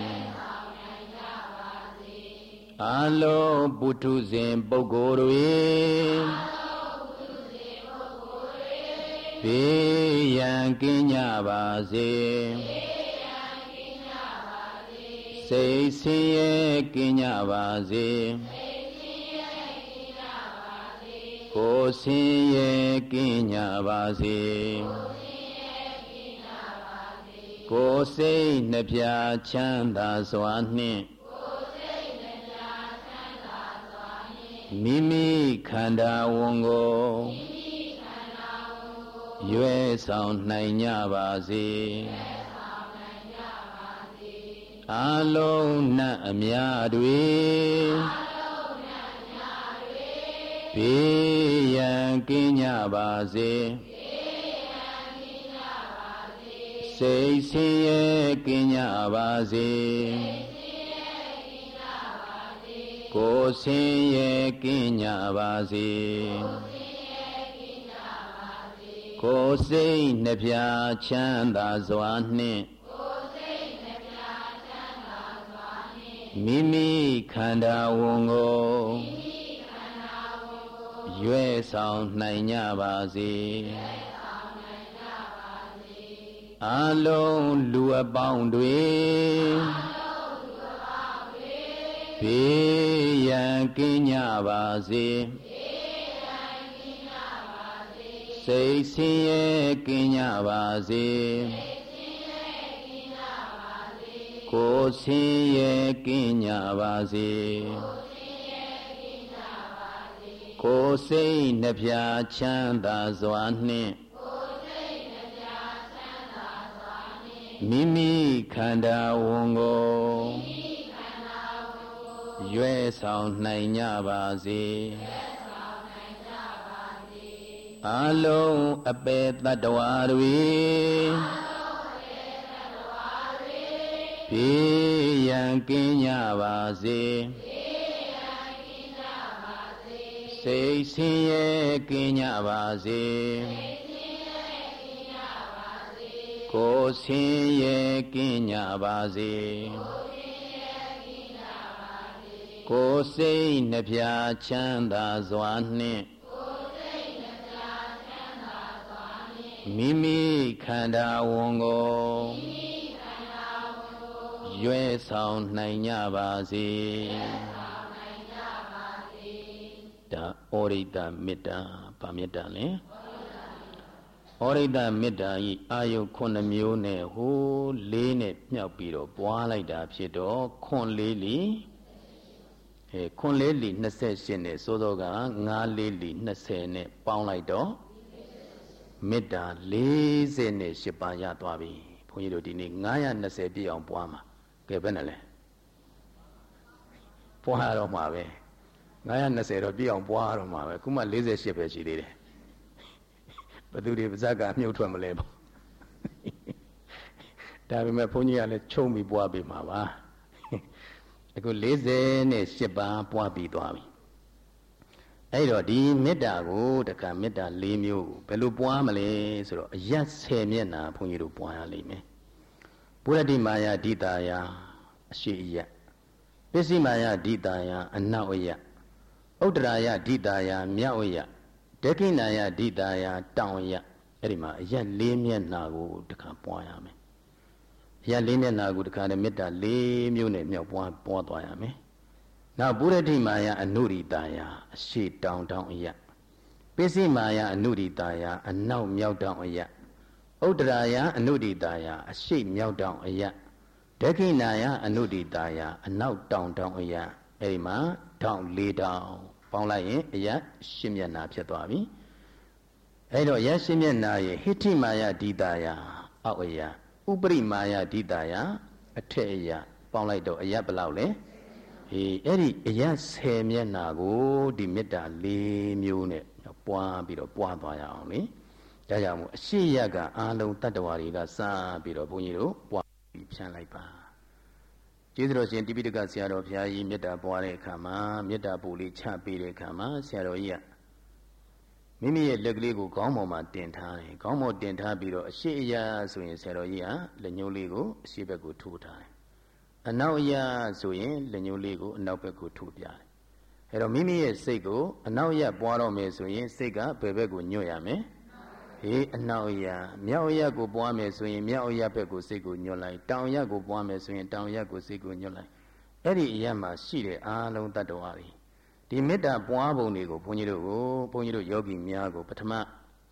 အလုံးပုထုဇဉ်ပုဂ္ဂိုလ်တွေဘေးရန်ကင်းကြပါစေစိတ်ဆင်းရဲကင်းကြပါစေကိုယ်ဆင်းရဲကင်းကြပါစေကိုယ်စိတ်နှပြချမ်းသာစွာနှင့်မိမိခန္ဓာဝန်ကိုရွယ်ဆောင်နိုင်ကြပါစေအလုံးနတ်အများတွေဘေးရန်ကင်းကြပါစေစိတ်ဆင်းရဲကင်းကြပါစေကိုယ်ဆင်းရဲကင်းကြပါစေကိုယ်စိတ်နှပြချမ်းသာစွာနှင့်မိမိခန္ဓာဝန်ကိုရွယ်ဆောင်နိုင်ကြပါစေအလုံးလူအပေါင်းတွေဘေးရန်ကင်းကြပါစေစိတ်ဆင်းရဲကင်းကြပါစေကိုယ်ဆင်းရဲကင်းကြပါစေကိုယ်စိတ်နှပြချမ်းသာစွာနှင့်မိမိခန္ဓာဝန်ကိုရွယ်ဆောင်နိုင်ကြပါစေအလုံးအပေတတ္တဝါတွေဘေးရန်ကင်းကြပါစေစိတ်ဆင်းရဲကင်းကြပါစေကိုယ်ဆင်းရဲကင်းကြပါစေကိုယ်စိတ်နှပြချမ်းသာစွာနှင့်မိမိခန္ဓာဝန်ကိုရွယ်ဆောင်နိုင်ကြပါစေဒါဩရိတမေတ္တာဗာမေတ္တာလဲဩရိတမေတ္တာဤအာယုခုနှစ်မျိုးနဲ့ဟိုးလေးနဲ့မြောက်ပြီးတော့ပွားလိုက်တာဖြစ်တော့ခွန်လေးလီအဲခွန်လေးလီနှစ်ဆယ့်ရှစ်နဲ့စိုးစောကငါးလေးလီနှစ်ဆယ်နဲ့ပေါင်းလိုက်တော့မေတ္တာလေးဆယ်နဲ့ရှစ်ပါးရသွားပြီဘုန်းကြီးတို့ဒီနေ့ငါးရာနှစ်ဆယ်ပြည့်အောင်ပွားမှာကဲဘယ်နဲ့လဲပွားရတော့မှာပဲငါးရာနှစ်ဆယ်တော့ပြည့်အောင်ပွားရတော့မှာပဲခုမှလေးဆယ်ရှစ်ပဲရှိသေးတယ်ဘသူတွေပါဇက်ကမြုပ်ထွက်မလဲပေါ့ဒါပေမဲ့ဘုန်းကြီးကလည်းချုံပြီးပွားပေးမှာပါအခုလေးဆယ်နဲ့ရှစ်ပါးပွားပြီးသွားပြီအဲ့တော့ဒီမေတ္တာကိုတခါမေတ္တာလေးမျိုးဘယ်လိုပွားမလဲဆိုတော့အယတ်ဆယ်မျက်နှာဘုန်းကြီးတို့ပွားရလိမ့်မယ်ပုရတိမာယဒိတာယအရှိအယတ်ပစ္စည်းမာယဒိတာယအနောက်အယတ်ဥဒ္ဒရာယဒိတာယမြောက်အယတ်ဒက္ခိဏာယဒိတာယတောင်အယတ်အဲ့ဒီမှာအယတ်လေးမျက်နှာကိုတခါပွားရမယ်အယတ်လေးမျက်နှာကိုတခါနဲ့မေတ္တာလေးမျိုးနဲ့မြောက်ပွားပွားသွားရမယ်နောက်ပုရတိမာယအနုရိတာယအရှိတောင်တောင်အယတ်ပစ္စည်းမာယအနုရိတာယအနောက်မြောက်တောင်အယတ် Uddaraya Anuditaya, a sheep meow down a ya. Dekinaya Anuditaya, a now down down a ya. Erima, down lay down. Paulaye, a ya, Shimyana Pietwabi. Edo Yashimyana, Hitimaya Didaya, Awaya, Ubri Maya Didaya, a teya, Paulaido, a yabalale. He eri yes, Hemianago, dimita, lee mune, a poa bit of poa by only. Jayamu, she yaga, alo tatawari, the sa bit of puniro, poa, chanlaipa. Jesus in Tibika Siaro Piai, Meta Boare Kama, Meta Puli, Chapi Kama, Siaroia. Mimi Legligo, Gomo Dentani, Gomo Dentabiro, she ya, so in Siaroia, the new Ligo, Sibago two times. And now ya so in the new Ligo, now Beco two pia. Hello Mimi Sego, and now ya Boaro me so in Sega, Bebego Nuyame. He and now ya, Miao ya go Boame so in Miao ya Beco Sego Nulai, down ya go Boame so in down ya go Sego Nulai. Eri Yama, she alone that worry. The meta Boabo Nego, Poniro, Poniro Yogi Miago, Patama.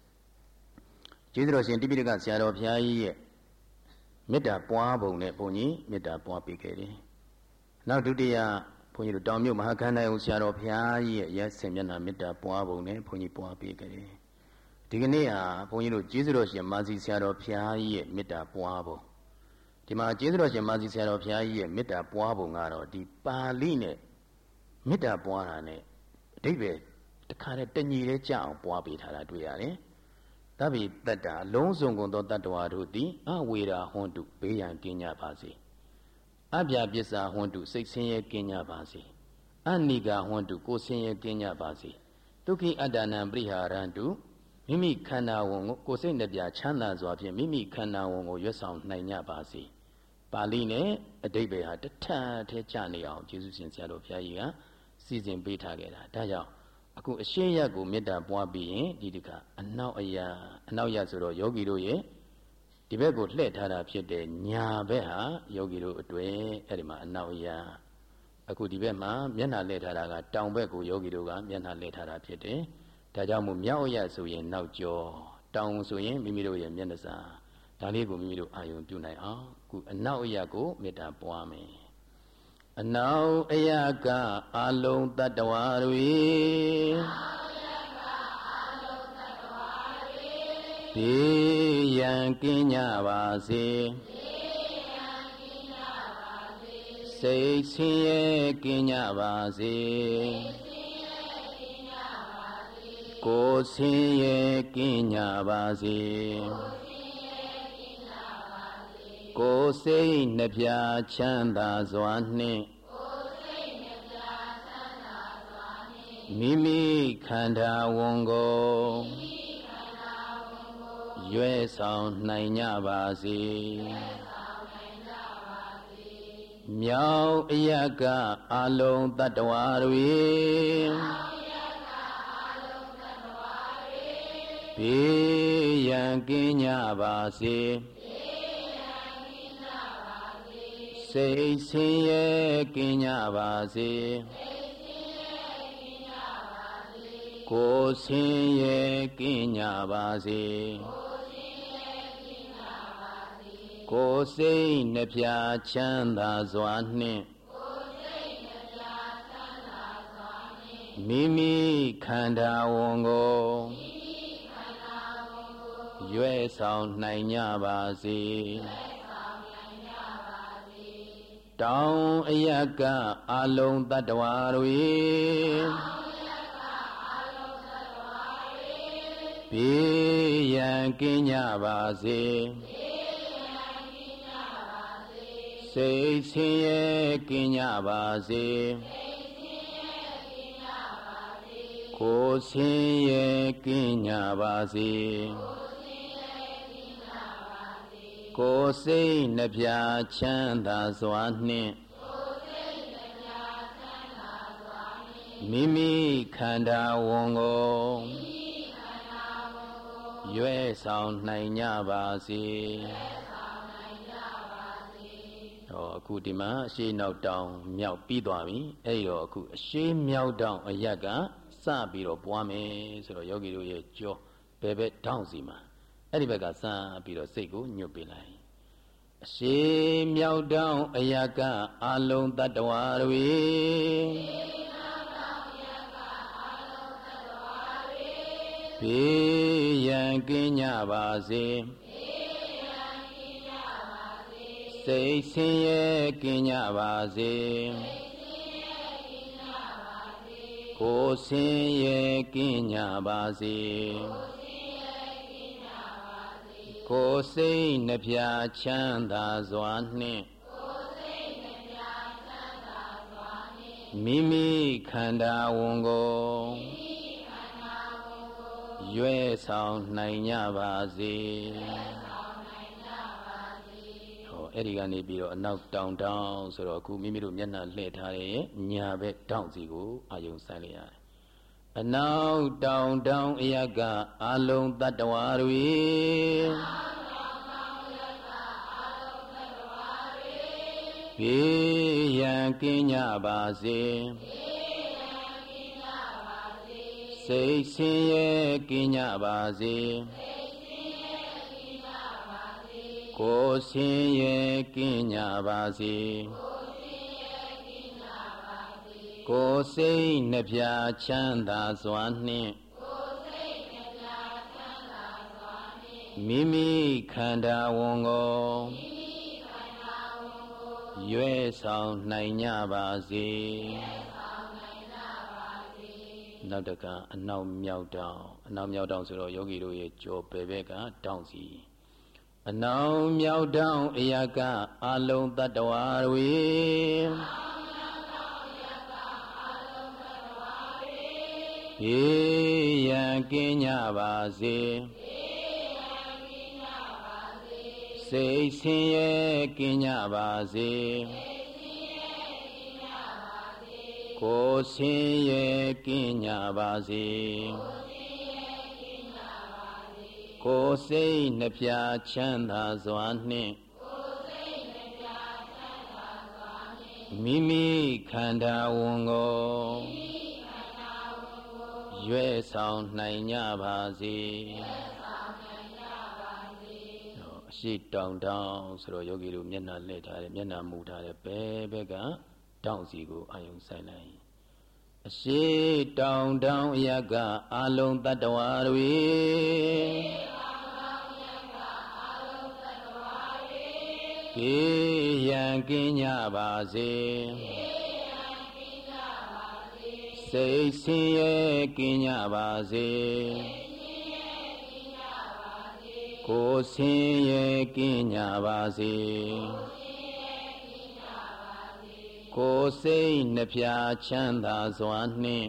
Jesus in Tibika Siaro Piai. Meta Boabo ne pony, Meta Boapicadi. Now do the Pony Domio Mahakana Usiaro Piai, yes, Semena Meta Boabo ne Pony Boapicadi. Diganea, Ponyo Jesus Yamazi Siaro Piai, Meta Boabo. Tima Jesus Yamazi Siaro Piai, Meta Boabo Naro, di Paline, Meta Boane, David, the kind of Tenny Chow Boabi Haraduare. Tabi tata long songon do tatwa ruti a wera hontu beyan kinya basi abya pissa hontu sik sin ye kinya basi aniga hontu ko sin ye kinya basi dukhi adana priharantu mimi khanda won ko sait nebya chanda swa phit mimi khanda won ko yet saung nai nya basi Pali ne adibbe ha tathat the cha ne aung Jesu sin sia lo phya yi ka sisin pe tha ke da da jaw Aku ashe ya go metta pwa pi yin di dika anaw aya anaw ya so ro yogi do ye di bek ko hleh tha da phit de nya bek ha yogi do atwe edi ma anaw ya aku di bek ma myana hleh tha da ka taung bek ko yogi do ka myana hleh tha da phit de da jaw mu myaw ya so yin naw jaw taung so yin mimi do ye myana sa da le ko mimi do ayun pyu nai aung ku anaw ya ko metta pwa me Now Ayaka alone that the worry Yankinya Vasi Say Siye Kinya Vasi Go Siye Kinya Vasi Go say Nepia Chanda Zwane Mimi Kanda Wongo Yue Sound Nainya Basi Miao Yaga Alone Tatawari Be Yankinya Basi Say Siye Kinya Basi Go Siye Kinya Basi Go Say Nepia Chanda Zwane Mimi Kanda Wongo Yue Sound Nainya Basi Down Ayaka alone that worry Be Yankinya Basi Say Siye Kinya Basi Go Siye Kinya Basi Go say Nepia Chanda Zwane Mimi Kanda Wongo Yue Sound Nainya Basi Oh, Kudima, she knocked down Miao Pidwami, Ayo, she meowed down a yaga, Sabiro Buame, so Yogi Jo, Bebe Townsima. အဲ့ဒီဘက်ကစပြီးတော့စိတ်ကိုညွတ်ပေးလိုက်အရှိမြောက်တောင်အရာကအလုံးတတ္တဝါတွေဘေးရန်ကင်းကြပါစေစိတ်ဆင်းရဲကင်းကြပါစေကိုယ်ဆင်းရဲကင်းကြပါစေကိုယ်စိတ်နှပြချမ်းသာစွာနှင့်မိမိခန္ဓာဝန်ကိုရွယ်ဆောင်နိုင်ကြပါစေအဲ့ဒီကနေပြီးတော့အနောက်တောင်တောင်ဆိုတော့အခုမိမိတို့မျက်နှာလှည့်ထားတဲ့ညာဘက်တောင်စီကိုအာယုံဆိုင်လိုက်ရတယ်အနောက်တောင်တောင်အရကအလုံးတတ္တဝါတွေဘေးရန်ကင်းကြပါစေစိတ်ဆင်းရဲကင်းကြပါစေကိုယ်ဆင်းရဲကင်းကြပါစေကိုယ်စိတ်နှပြချမ်းသာစွာနှင့်မိမိခန္ဓာဝန်ကိုရွယ်ဆောင်နိုင်ကြပါစေနောက်တကအနောက်မြောက်တောင်အနောက်မြောက်တောင်ဆိုတော့ယောဂီတို့ရဲ့ကြော်ပေဘက်ကတောင်စီအနောက်မြောက်တောင်အရာကအလုံးတတ္တဝါတွေဘေးရန်ကင်းကြပါစေစိတ်ဆင်းရဲကင်းကြပါစေကိုယ်ဆင်းရဲကင်းကြပါစေကိုယ်စိတ်နှပြချမ်းသာစွာနှင့်မိမိခန္ဓာဝန်ကိုရွယ်ဆောင်နိုင်ကြပါစေအရှိတောင်တောင်ဆိုတော့ယောဂီတို့မျက်နှာလှည့်ထားတယ်မျက်နှာမူထားတယ်ဘယ်ဘက်ကတောင်စီကိုအာယုံဆိုင်လိုက်အရှိတောင်တောင်အရကအလုံးတတ္တဝါတွေဘေးရန်ကင်းကြပါစေစိတ်ဆင်းရဲကင်းကြပါစေကိုယ်ဆင်းရဲကင်းကြပါစေကိုယ်စိတ်နှပြချမ်းသာစွာနှင့်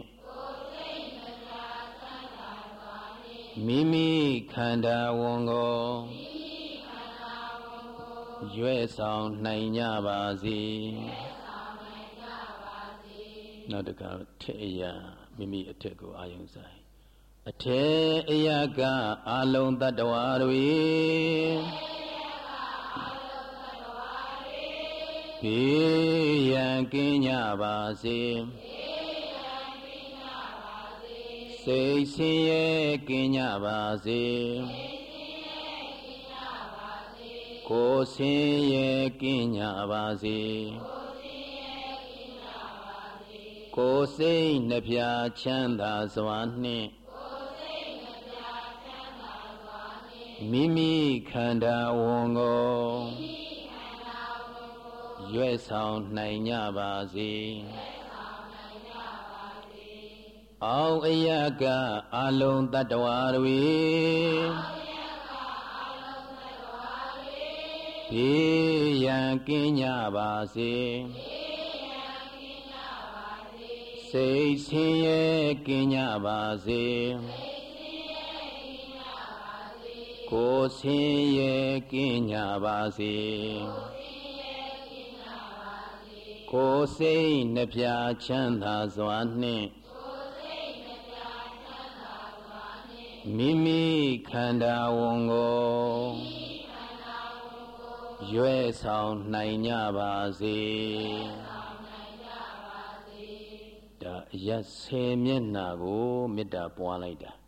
မိမိခန္ဓာဝန်ကိုရွယ်ဆောင်နိုင်ကြပါစေနောက်တခါထေအရာမိမိအထက်ကိုအာယုံဆိုင်အထေအရာကအလုံးတတ္တဝါတွေဘေးရန်ကင်းကြပါစေစိတ်ဆင်းရဲကင်းကြပါစေကိုယ်ဆင်းရဲကင်းကြပါစေကိုယ်စိတ်နှပြချမ်းသာစွာနှင့်မိမိခန္ဓာဝန်ကိုရွယ်ဆောင်နိုင်ကြပါစေအောင်အရာကအလုံးတတ္တဝါတွေဘေးရန်ကင်းကြပါစေစိတ်ဆင်းရဲကင်းကြပါစေကိုယ်ဆင်းရဲကင်းကြပါစေကိုယ်စိတ်နှပြချမ်းသာစွာနှင့်မိမိခန္ဓာဝန်ကိုရွယ်ဆောင်နိုင်ကြပါစေဒါအရက်ဆယ်မျက်နှာကိုမေတ္တာပွားလိုက်တာ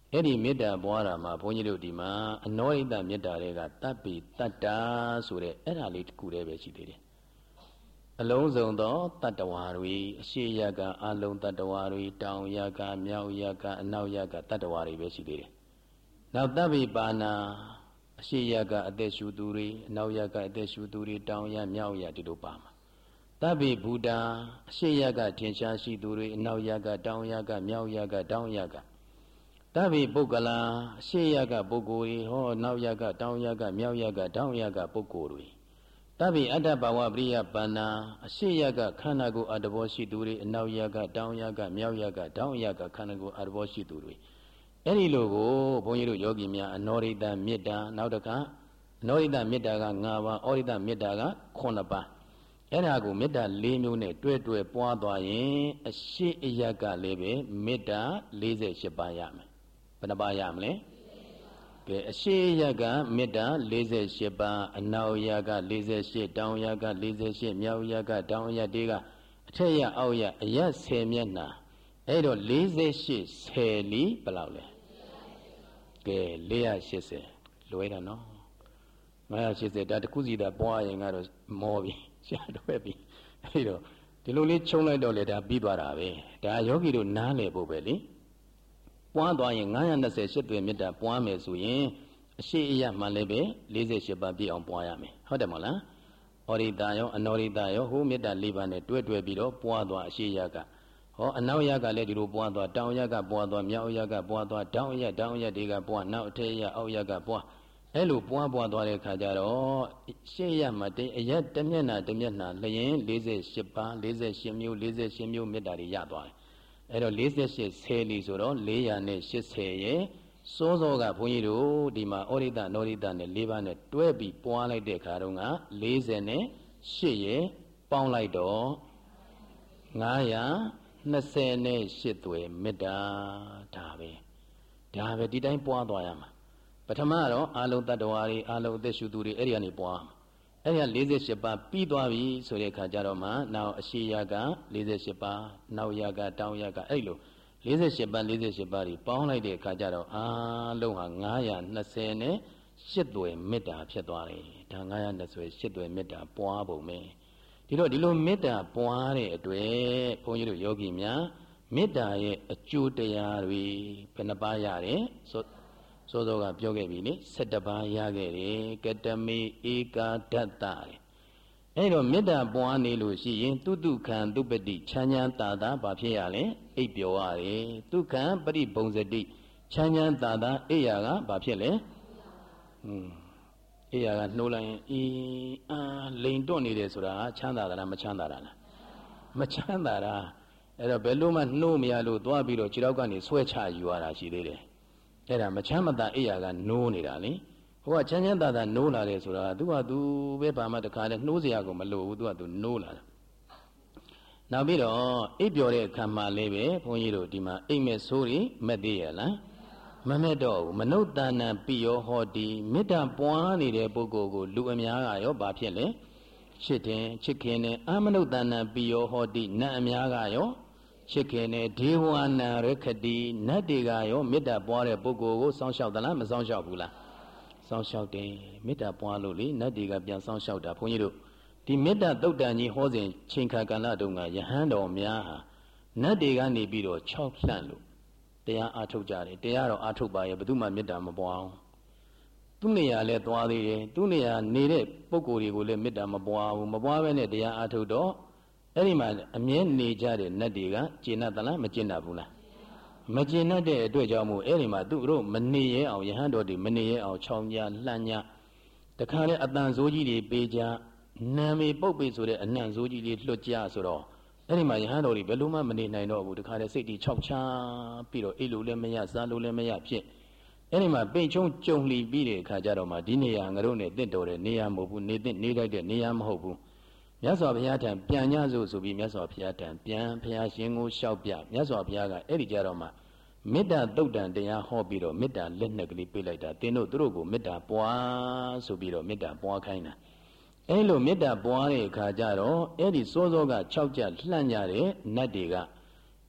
အဲ့ဒီမေတ္တာပွားတာမှာဘုန်းကြီးတို့ဒီမှာအနောရိတမေတ္တာတွေကတပ္ပိတတ္တာဆိုတဲ့အဲ့ဒါလေးတစ်ခုတည်းပဲရှိသေးတယ်အလုံးစုံသောတတ္တဝါတွေအရှိယကအလုံးတတ္တဝါတွေတောင်ယကမြောက်ယကအနောက်ယကတတ္တဝါတွေပဲရှိသေးတယ်နောက်တပ္ပိပါဏာအရှိယကအသက်ရှူသူတွေအနောက်ယကအသက်ရှူသူတွေတောင်ယမြောက်ယဒီလိုပါမှာတပ္ပိဘူတာအရှိယကထင်ရှားရှိသူတွေအနောက်ယကတောင်ယကမြောက်ယကတောင်ယကတပ္ပိပုဂ္ဂလာအရှိယကပုဂ္ဂိုလ်တွေဟောနောက်ယကတောင်ယကမြောက်ယကတောင်ယကပုဂ္ဂိုလ်တွေတပ္ပိအတ္တဘာဝပရိယပန္နာအရှိယကခန္ဓာကိုယ်အတ္တဘောရှိသူတွေအနောက်ယကတောင်ယကမြောက်ယကတောင်ယကခန္ဓာကိုယ်အတ္တဘောရှိသူတွေအဲ့ဒီလိုကိုဘုန်းကြီးတို့ယောဂီများအနောရိတမေတ္တာနောက်တစ်ခါအနောရိတမေတ္တာက၅ပါးဩရိတမေတ္တာက၇ပါးအဲ့ဒါကိုမေတ္တာ၄မျိုးနဲ့တွဲတွဲပွားသွားရင်အရှိအယကလည်းပဲမေတ္တာ၄၈ပါးရမယ်ဘယ်နှပါးရမလဲကဲအရှိယကမေတ္တာ၄၈ပါးအနောက်ယက၄၈တောင်ယက၄၈မြောက်ယကတောင်ယတေကအထက်ယအောက်ယအယ၁၀မျက်နှာအဲ့တော့၄၈ ၁၀လီဘယ်လောက်လဲကဲ၄၈၀လွဲတာနော်၅၈၀ဒါတခုစီတာပွားရင်ကတော့မောပြီရှားတော့ပြီအဲ့တော့ဒီလိုလေးခြုံလိုက်တော့လေဒါပြီးသွားတာပဲဒါယောဂီတို့နားလည်ဖို့ပဲလေပွားသွားရင်၅၂၀ရှစ်သွေမေတ္တာပွားမယ်ဆိုရင်အရှိအယမှန်လည်းပဲ၄၈ပါးပြည့်အောင်ပွားရမယ်ဟုတ်တယ်မဟုတ်လားဩရိတရောအနောရိတရောဟိုမေတ္တာ၄ပါးနဲ့တွဲတွဲပြီးတော့ပွားသွားအရှိယကဟောအနောက်ယကလည်းဒီလိုပွားသွားတောင်ယကပွားသွားမြောက်ယကပွားသွားတောင်ယတောင်ယတွေကပွားနောက်အထက်ယအောက်ယကပွားအဲ့လိုပွားပွားသွားတဲ့ခါကျတော့ရှေ့ရမှာတဲ့အရက်တစ်မျက်နှာတစ်မျက်နှာလျင်၄၈ပါး၄၈မျိုး၄၈မျိုးမေတ္တာတွေရသွားတယ်အဲ့တော့၄၈ ဆယ်လီဆိုတော့၄၈၀ရဲ့စိုးစောကဘုန်းကြီးတို့ဒီမှာဩရိတနောရိတနဲ့၄ပါးနဲ့တွဲပြီးပွားလိုက်တဲ့ခါတုန်းက၄၈ရဲ့ပေါင်းလိုက်တော့၅၂၈သွေမေတ္တာဒါပဲဒါပဲဒီတိုင်းပွားသွားရမှာပထမတော့အာလုံတတ္တဝါတွေအာလုံအသက်ရှူသူတွေအဲ့ဒီကနေပွားအဲ့ဒီက၄၈ပါးပြီးသွားပြီဆိုတဲ့အခါကျတော့မှနောက်အရှိယက၄၈ပါးနောက်ယကတောင်ယကအဲ့လို၄၈ပါး၄၈ပါးတွေပေါင်းလိုက်တဲ့အခါကျတော့အာလုံဟာ၅၂၈သွေမေတ္တာဖြစ်သွားတယ်ဒါ၅၂၈သွေမေတ္တာပွားပုံပဲဒီတော့ဒီလိုမေတ္တာပွားတဲ့အတွက်ဘုန်းကြီးတို့ယောဂီများမေတ္တာရဲ့အကျိုးတရားတွေဘယ်နှပါးရတယ်ဆိုစောစောကပြောခဲ့ပြီလေ၁၁ပါးရခဲ့တယ်ကတမေဧကာဒတ္တအဲ့တော့မေတ္တာပွားနေလို့ရှိရင်တုတုခံတုပတိချမ်းချမ်းသာသာဘာဖြစ်ရလဲအိပ်ပျော်ရတယ်ဒုက္ခံပရိဘုံစတိချမ်းချမ်းသာသာအိပ်ရာကဘာဖြစ်လဲဟွန်းအိပ်ရာကနှိုးလိုက်ရင်အင်းအာလိန်တွန့်နေတယ်ဆိုတာချမ်းသာတာလားမချမ်းသာတာလားမချမ်းသာတာအဲ့တော့ဘယ်လိုမှနှိုးမရလို့သွားပြီးတော့ခြေထောက်ကနေဆွဲချယူရတာရှိသေးတယ်အဲ့ဒါမချမ်းမသာအိယာကနိုးနေတာလေဟိုကချမ်းချမ်းသာသာနိုးလာတယ်ဆိုတာသူကသူပဲဘာမှတခါလဲနှိုးစရာကိုမလိုဘူးသူကသူနိုးလာတာနောက်ပြီးတော့အိပ်ပျော်တဲ့အခါမှလည်းပဲဘုန်းကြီးတို့ဒီမှာအိမ်မဲ့ဆိုးတွေမက်သေးရလားမမက်တော့ဘူးမနုဿာနံပိယောဟောတိမေတ္တာပွားနေတဲ့ပုဂ္ဂိုလ်ကိုလူအများကရောဘာဖြစ်လဲချစ်တယ်ချစ်ခင်တယ်အာမနုဿာနံပိယောဟောတိနတ်အများကရောချစ်ခင်တယ်ဒေဝနာရခတိနတ်တွေကရောမေတ္တာပွားတဲ့ပုဂ္ဂိုလ်ကိုစောင့်ရှောက်သလားမစောင့်ရှောက်ဘူးလားစောင့်ရှောက်တယ်မေတ္တာပွားလို့လေနတ်တွေကပြန်စောင့်ရှောက်တာဘုန်းကြီးတို့ဒီမေတ္တာသုတ်တန်ကြီးဟောစဉ်ချိန်ခါကာလတုန်းကယဟန်တော်များဟာနတ်တွေကနေပြီးတော့၆လှန့်လို့တရားအားထုတ်ကြတယ်တရားတော့အားထုတ်ပါရဲ့ဘယ်သူမှမေတ္တာမပွားအောင်သူ့နေရာလဲသွားသေးတယ်သူ့နေရာနေတဲ့ပုဂ္ဂိုလ်တွေကိုလည်းမေတ္တာမပွားဘူးမပွားဘဲနဲ့တရားအားထုတ်တော့အဲ့ဒီမှာအမြဲနေကြတဲ့နတ်တွေကကျေနပ်သလားမကျေနပ်ဘူးလားမကျေနပ်တဲ့အတွက်ကြောင့်မို့အဲ့ဒီမှာသူတို့မနေရဲအောင်ယဟန်တော်တွေမနေရဲအောင်ချောင်းကြလှမ်းကြတခါလေအတန်ဆိုးကြီးတွေပေးကြနာမည်ပုတ်ပေးဆိုတဲ့အနံ့ဆိုးကြီးတွေလွတ်ကြဆိုတော့အဲ့ဒီမှာယဟန်တော်တွေဘယ်လိုမှမနေနိုင်တော့ဘူးတခါလေစိတ်တွေခြောက်ချပြီးတော့အိတ်လို့လည်းမရစားလို့လည်းမရဖြစ်အဲ့ဒီမှာပိတ်ချုံကြုံလှီပြီးတဲ့အခါကျတော့မှဒီနေရာငါတို့နဲ့တင့်တော်တဲ့နေရာမဟုတ်ဘူးနေတင့်နေလိုက်တဲ့နေရာမဟုတ်ဘူးမြတ်စွာဘုရားထံပြန်ညစို့ဆိုပြီးမြတ်စွာဘုရားထံပြန်ဘုရားရှင်ကိုလျှောက်ပြမြတ်စွာဘုရားကအဲ့ဒီကြတော့မှမေတ္တာသုတ်တန်တရားဟောပြီးတော့မေတ္တာလက်နဲ့ကလေးပေးလိုက်တာသင်တို့သူတို့ကိုမေတ္တာပွားဆိုပြီးတော့မေတ္တာပွားခိုင်းတာအဲ့လိုမေတ္တာပွားတဲ့အခါကျတော့အဲ့ဒီစိုးစောက၆ကြလှန့်ကြတဲ့နတ်တွေက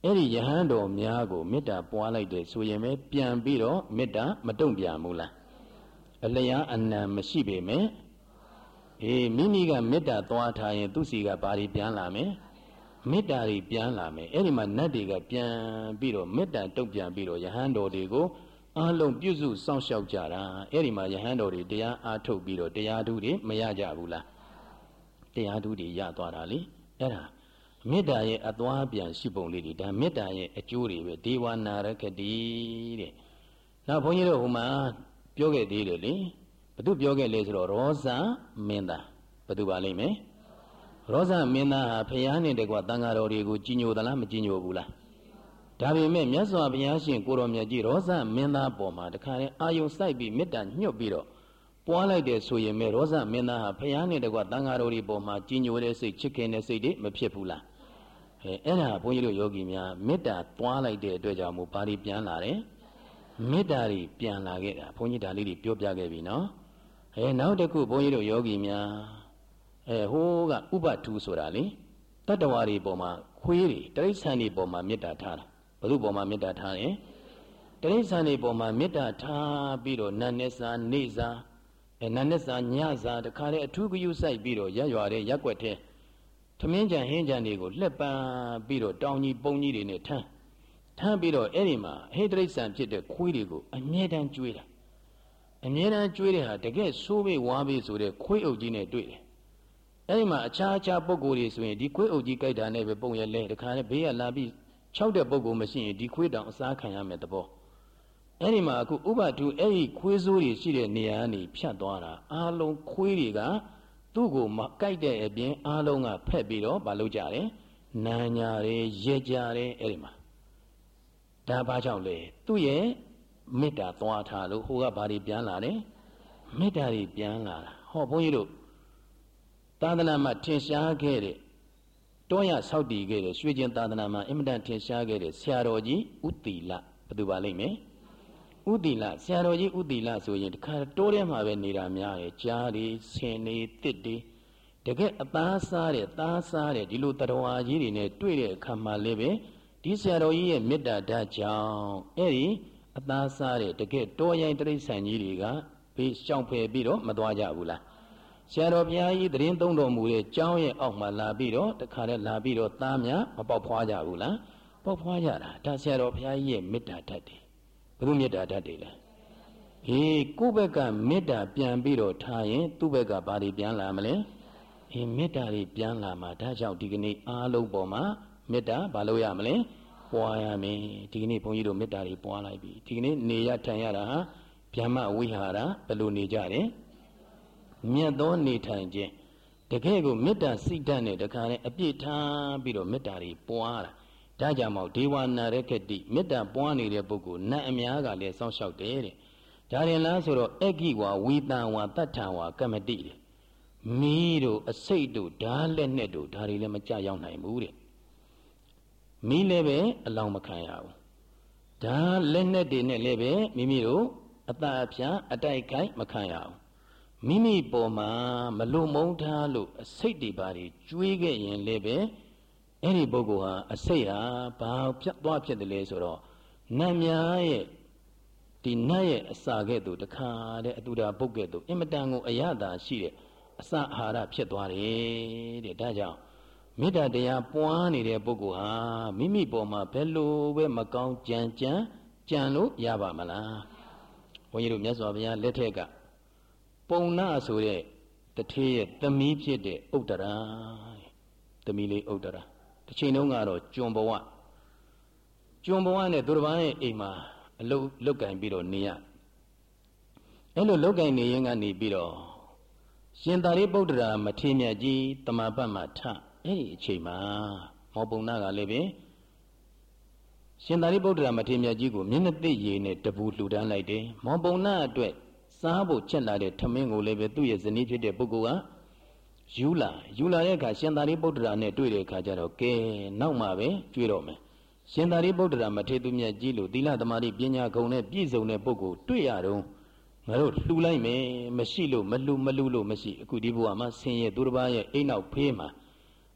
အဲ့ဒီယဟန်တော်များကိုမေတ္တာပွားလိုက်တဲ့ဆိုရင်ပဲပြန်ပြီးတော့မေတ္တာမတုံ့ပြန်ဘူးလားအလျားအနံမရှိပေမဲ့အေးမိမိကမေတ္တာသွားထားရင်သူစီကဘာတွေပြန်လာမယ်မေတ္တာတွေပြန်လာမယ်အဲ့ဒီမှာနတ်တွေကပြန်ပြီးတော့မေတ္တာတုံ့ပြန်ပြီးတော့ယဟန်တော်တွေကိုအလုံးပြုစုစောင့်ရှောက်ကြတာအဲ့ဒီမှာယဟန်တော်တွေတရားအားထုတ်ပြီးတော့တရားဓုတွေမရကြဘူးလားတရားဓုတွေရသွားတာလေအဲ့ဒါမေတ္တာရဲ့အသွားပြန်ရှိပုံလေးတွေဒါမေတ္တာရဲ့အကျိုးတွေပဲဒေဝနာရကတိတဲ့နောက်ဘုန်းကြီးတို့ဟိုမှာပြောခဲ့သေးတယ်လေဘသူပြောခဲ့လဲဆိုတော့ရောဇမင်းသားဘသူပါလိမ့်မယ်ရောဇမင်းသားဟာဖျားနဲ့တကွတန်ဃာတော်တွေကိုကြီးညိုသလားမကြီးညိုဘူးလားဒါပေမဲ့မြတ်စွာဘုရားရှင်ကိုတော်မြတ်ကြီးရောဇမင်းသားပေါ်မှာတခါတည်းအာယုံစိုက်ပြီးမေတ္တာညှွတ်ပြီးတော့ပွားလိုက်တယ်ဆိုရင်မဲ့ရောဇမင်းသားဟာဖျားနဲ့တကွတန်ဃာတော်တွေပေါ်မှာကြီးညိုတဲ့စိတ်ချစ်ခင်တဲ့စိတ်တွေမဖြစ်ဘူးလားအဲအဲ့ဒါဘုန်းကြီးတို့ယောဂီများမေတ္တာပွားလိုက်တဲ့အတွက်ကြောင့်မို့ဘာတွေပြန်လာတယ်မေတ္တာတွေပြန်လာခဲ့တာဘုန်းကြီးဒါလေးတွေပြောပြခဲ့ပြီနော်အဲနောက်တစ်ခုဘုန်းကြီးတို့ယောဂီများအဲဟိုးကဥပထုဆိုတာလေတတ္တဝါတွေပေါ်မှာခွေးတွေတိရစ္ဆာန်တွေပေါ်မှာမေတ္တာထားတာဘု து ပေါ်မှာမေတ္တာထားတယ်တိရစ္ဆာန်တွေပေါ်မှာမေတ္တာထားပြီးတော့နတ်နဲ့စာနေစာအဲနတ်နဲ့စာညစာတခါတည်းအထူးဂယုစိုက်ပြီးတော့ရက်ရွာတဲ့ရက်ွက်တဲ့သမင်းကြံဟင်းကြံတွေကိုလှက်ပန်းပြီးတော့တောင်ကြီးပုံကြီးတွေနဲ့ထမ်းထမ်းပြီးတော့အဲ့ဒီမှာဟေတရိစ္ဆာန်ဖြစ်တဲ့ခွေးတွေကိုအမြဲတမ်းကျွေးတာအမြဲတမ်းကျွေးတဲ့ဟာတကယ်ဆိုးပေးဝါးပေးဆိုတဲ့ခွေးအုပ်ကြီးနဲ့တွေ့တယ်အဲ့ဒီမှာအခြားအခြားပုံကိုယ်တွေဆိုရင်ဒီခွေးအုပ်ကြီးကြိုက်တာနဲ့ပဲပုံရလဲတခါနဲ့ဘေးကလာပြီးခြောက်တဲ့ပုံကိုယ်မရှိရင်ဒီခွေးတောင်အစားခံရမယ်တဘောအဲ့ဒီမှာအခုဥပထုအဲ့ဒီခွေးဆိုးတွေရှိတဲ့နေရာကနေဖြတ်သွားတာအားလုံးခွေးတွေကသူ့ကိုမကြိုက်တဲ့အပြင်အားလုံးကဖက်ပြီးတော့မလုပ်ကြတယ်နာညာတယ်ရဲကြတယ်အဲ့ဒီမှာဒါဘာကြောင့်လဲသူ့ရဲ့မေတ္တာသွားထားလို့ဟိုကဘာတွေပြန်လာတယ်မေတ္တာတွေပြန်လာတာဟောဘုန်းကြီးတို့သာသနာမှာထင်ရှားခဲ့တဲ့တောရဆောက်တည်ခဲ့တဲ့ရွှေကျင်သာသနာမှာအင်မတန်ထင်ရှားခဲ့တဲ့ဆရာတော်ကြီးဥတီလဘယ်သူပါလိမ့်မယ်ဥတီလဆရာတော်ကြီးဥတီလဆိုရင်တခါတိုးထဲမှာပဲနေတာများတယ်ကြားတွေဆင်တွေတစ်တွေတကယ်အသားစားတဲ့သားစားတဲ့ဒီလိုတတော်အားကြီးတွေနဲ့တွေ့တဲ့အခါမှာလည်းပဲဒီဆရာတော်ကြီးရဲ့မေတ္တာဓာတ်ကြောင့်အဲ့ဒီအသားစားတဲ့တကယ်တောရိုင်းတိရစ္ဆာန်ကြီးတွေကဘေးရှောင်ဖယ်ပြီးတော့မသွားကြဘူးလားဆရာတော်ဘုရားကြီးသတင်းသုံးတော်မူတဲ့ကျောင်းရဲ့အောက်မှာလာပြီးတော့တခါတည်းလာပြီးတော့သားများမပေါက်ဖွားကြဘူးလားပေါက်ဖွားကြတာဒါဆရာတော်ဘုရားကြီးရဲ့မေတ္တာဓာတ်တွေဘုသူမေတ္တာဓာတ်တွေလဲဟေးကိုယ့်ဘက်ကမေတ္တာပြန်ပြီးတော့ထားရင်သူ့ဘက်ကဘာတွေပြန်လာမလဲအေးမေတ္တာတွေပြန်လာမှာဒါကြောင့်ဒီကနေ့အားလုံးပေါ်မှာမေတ္တာဘာလို့ရမလဲပွားရမယ်ဒီကနေ့ဘုန်းကြီးတို့မေတ္တာတွေပွားလိုက်ပြီဒီကနေ့နေရထိုင်ရတာဟာဗျမဝိဟာရဘယ်လိုနေကြတယ်မြတ်သောနေထိုင်ခြင်းတကယ်ကိုမေတ္တာစိတ်ဓာတ်နဲ့တခါနဲ့အပြည့်ထားပြီးတော့မေတ္တာတွေပွားတာဒါကြောင့်မို့ဒေဝနာရကတိမေတ္တာပွားနေတဲ့ပုဂ္ဂိုလ်နတ်အများကလည်းစောင့်ရှောက်တယ်တဲ့ဒါရင်လားဆိုတော့အဂိဝါဝီတံဝါတတ္ထဝါကမ္မတိတဲ့မီးတို့အစိတ်တို့ဓာလက်နဲ့တို့ဒါတွေလည်းမကြရောက်နိုင်ဘူးတဲ့မီးလည်းပဲအလောင်းမခံရဘူးဓာလက်နဲ့တွေနဲ့လည်းပဲမိမိတို့အတအဖြာအတိုက်ခိုက်မခံရဘူးမိမိပေါ်မှာမလုံမုန်းထားလို့အစိတ်တွေပါတွေကျွေးခဲ့ရင်လည်းပဲအဲ့ဒီပုဂ္ဂိုလ်ဟာအစိတ်ဟာဘာဖြစ်သွားဖြစ်တယ်လဲဆိုတော့နတ်များရဲ့ဒီနတ်ရဲ့အစာကဲ့သို့တခါတဲ့အတူတာပုတ်ကဲ့သို့အင်မတန်ကိုအရသာရှိတဲ့အစာအာဟာရဖြစ်သွားတယ်တဲ့ဒါကြောင့်မေတ္တာတရားပွားနေတဲ့ပုဂ္ဂိုလ်ဟာမိမိပေါ်မှာဘယ်လိုပဲမကောင်းကြံကြံကြံလို့ရပါမလားဘုန်းကြီးတို့မြတ်စွာဘုရားလက်ထက်ကပုံနာဆိုတဲ့တထေးရဲ့သမီးဖြစ်တဲ့ဥတ္တရာသမီးလေးဥတ္တရာတစ်ချိန်လုံးကတော့ကျွံဘဝကျွံဘဝနဲ့သူတစ်ပါးရဲ့အိမ်မှာအလုတ်လုတ်ကင်ပြီးတော့နေရအဲ့လိုလုတ်ကင်နေရင်ကနေပြီးတော့ရှင်သာရိပုတ္တရာမထေရမြတ်ကြီးတမပတ်မှာထအဲ့ဒီအချိန်မှာမောပုံနာကလည်းပဲရှင်သာရိပုတ္တရာမထေရမြတ်ကြီးကိုမျက်နှာသိရေနဲ့တပူလှူဒန်းလိုက်တယ်မောပုံနာအတွက်စားဖို့ချက်လာတဲ့ထမင်းကိုလည်းပဲသူ့ရဲ့ဇနီးဖြစ်တဲ့ပုဂ္ဂိုလ်ကယူလာယူလာတဲ့အခါရှင်သာရိပုတ္တရာနဲ့တွေ့တဲ့အခါကျတော့ကဲနောက်မှပဲကြွေးတော့မယ်ရှင်သာရိပုတ္တရာမထေရမြတ်ကြီးလို့သီလသမာဓိပညာဂုဏ်နဲ့ပြည့်စုံတဲ့ပုဂ္ဂိုလ်တွေ့ရတော့ငါတို့လှူလိုက်မယ်မရှိလို့မလှူမလှူလို့မရှိအခုဒီဘုရားမှာဆင်းရဲသူတစ်ပါးရဲ့အိမ်နောက်ဖေးမှာ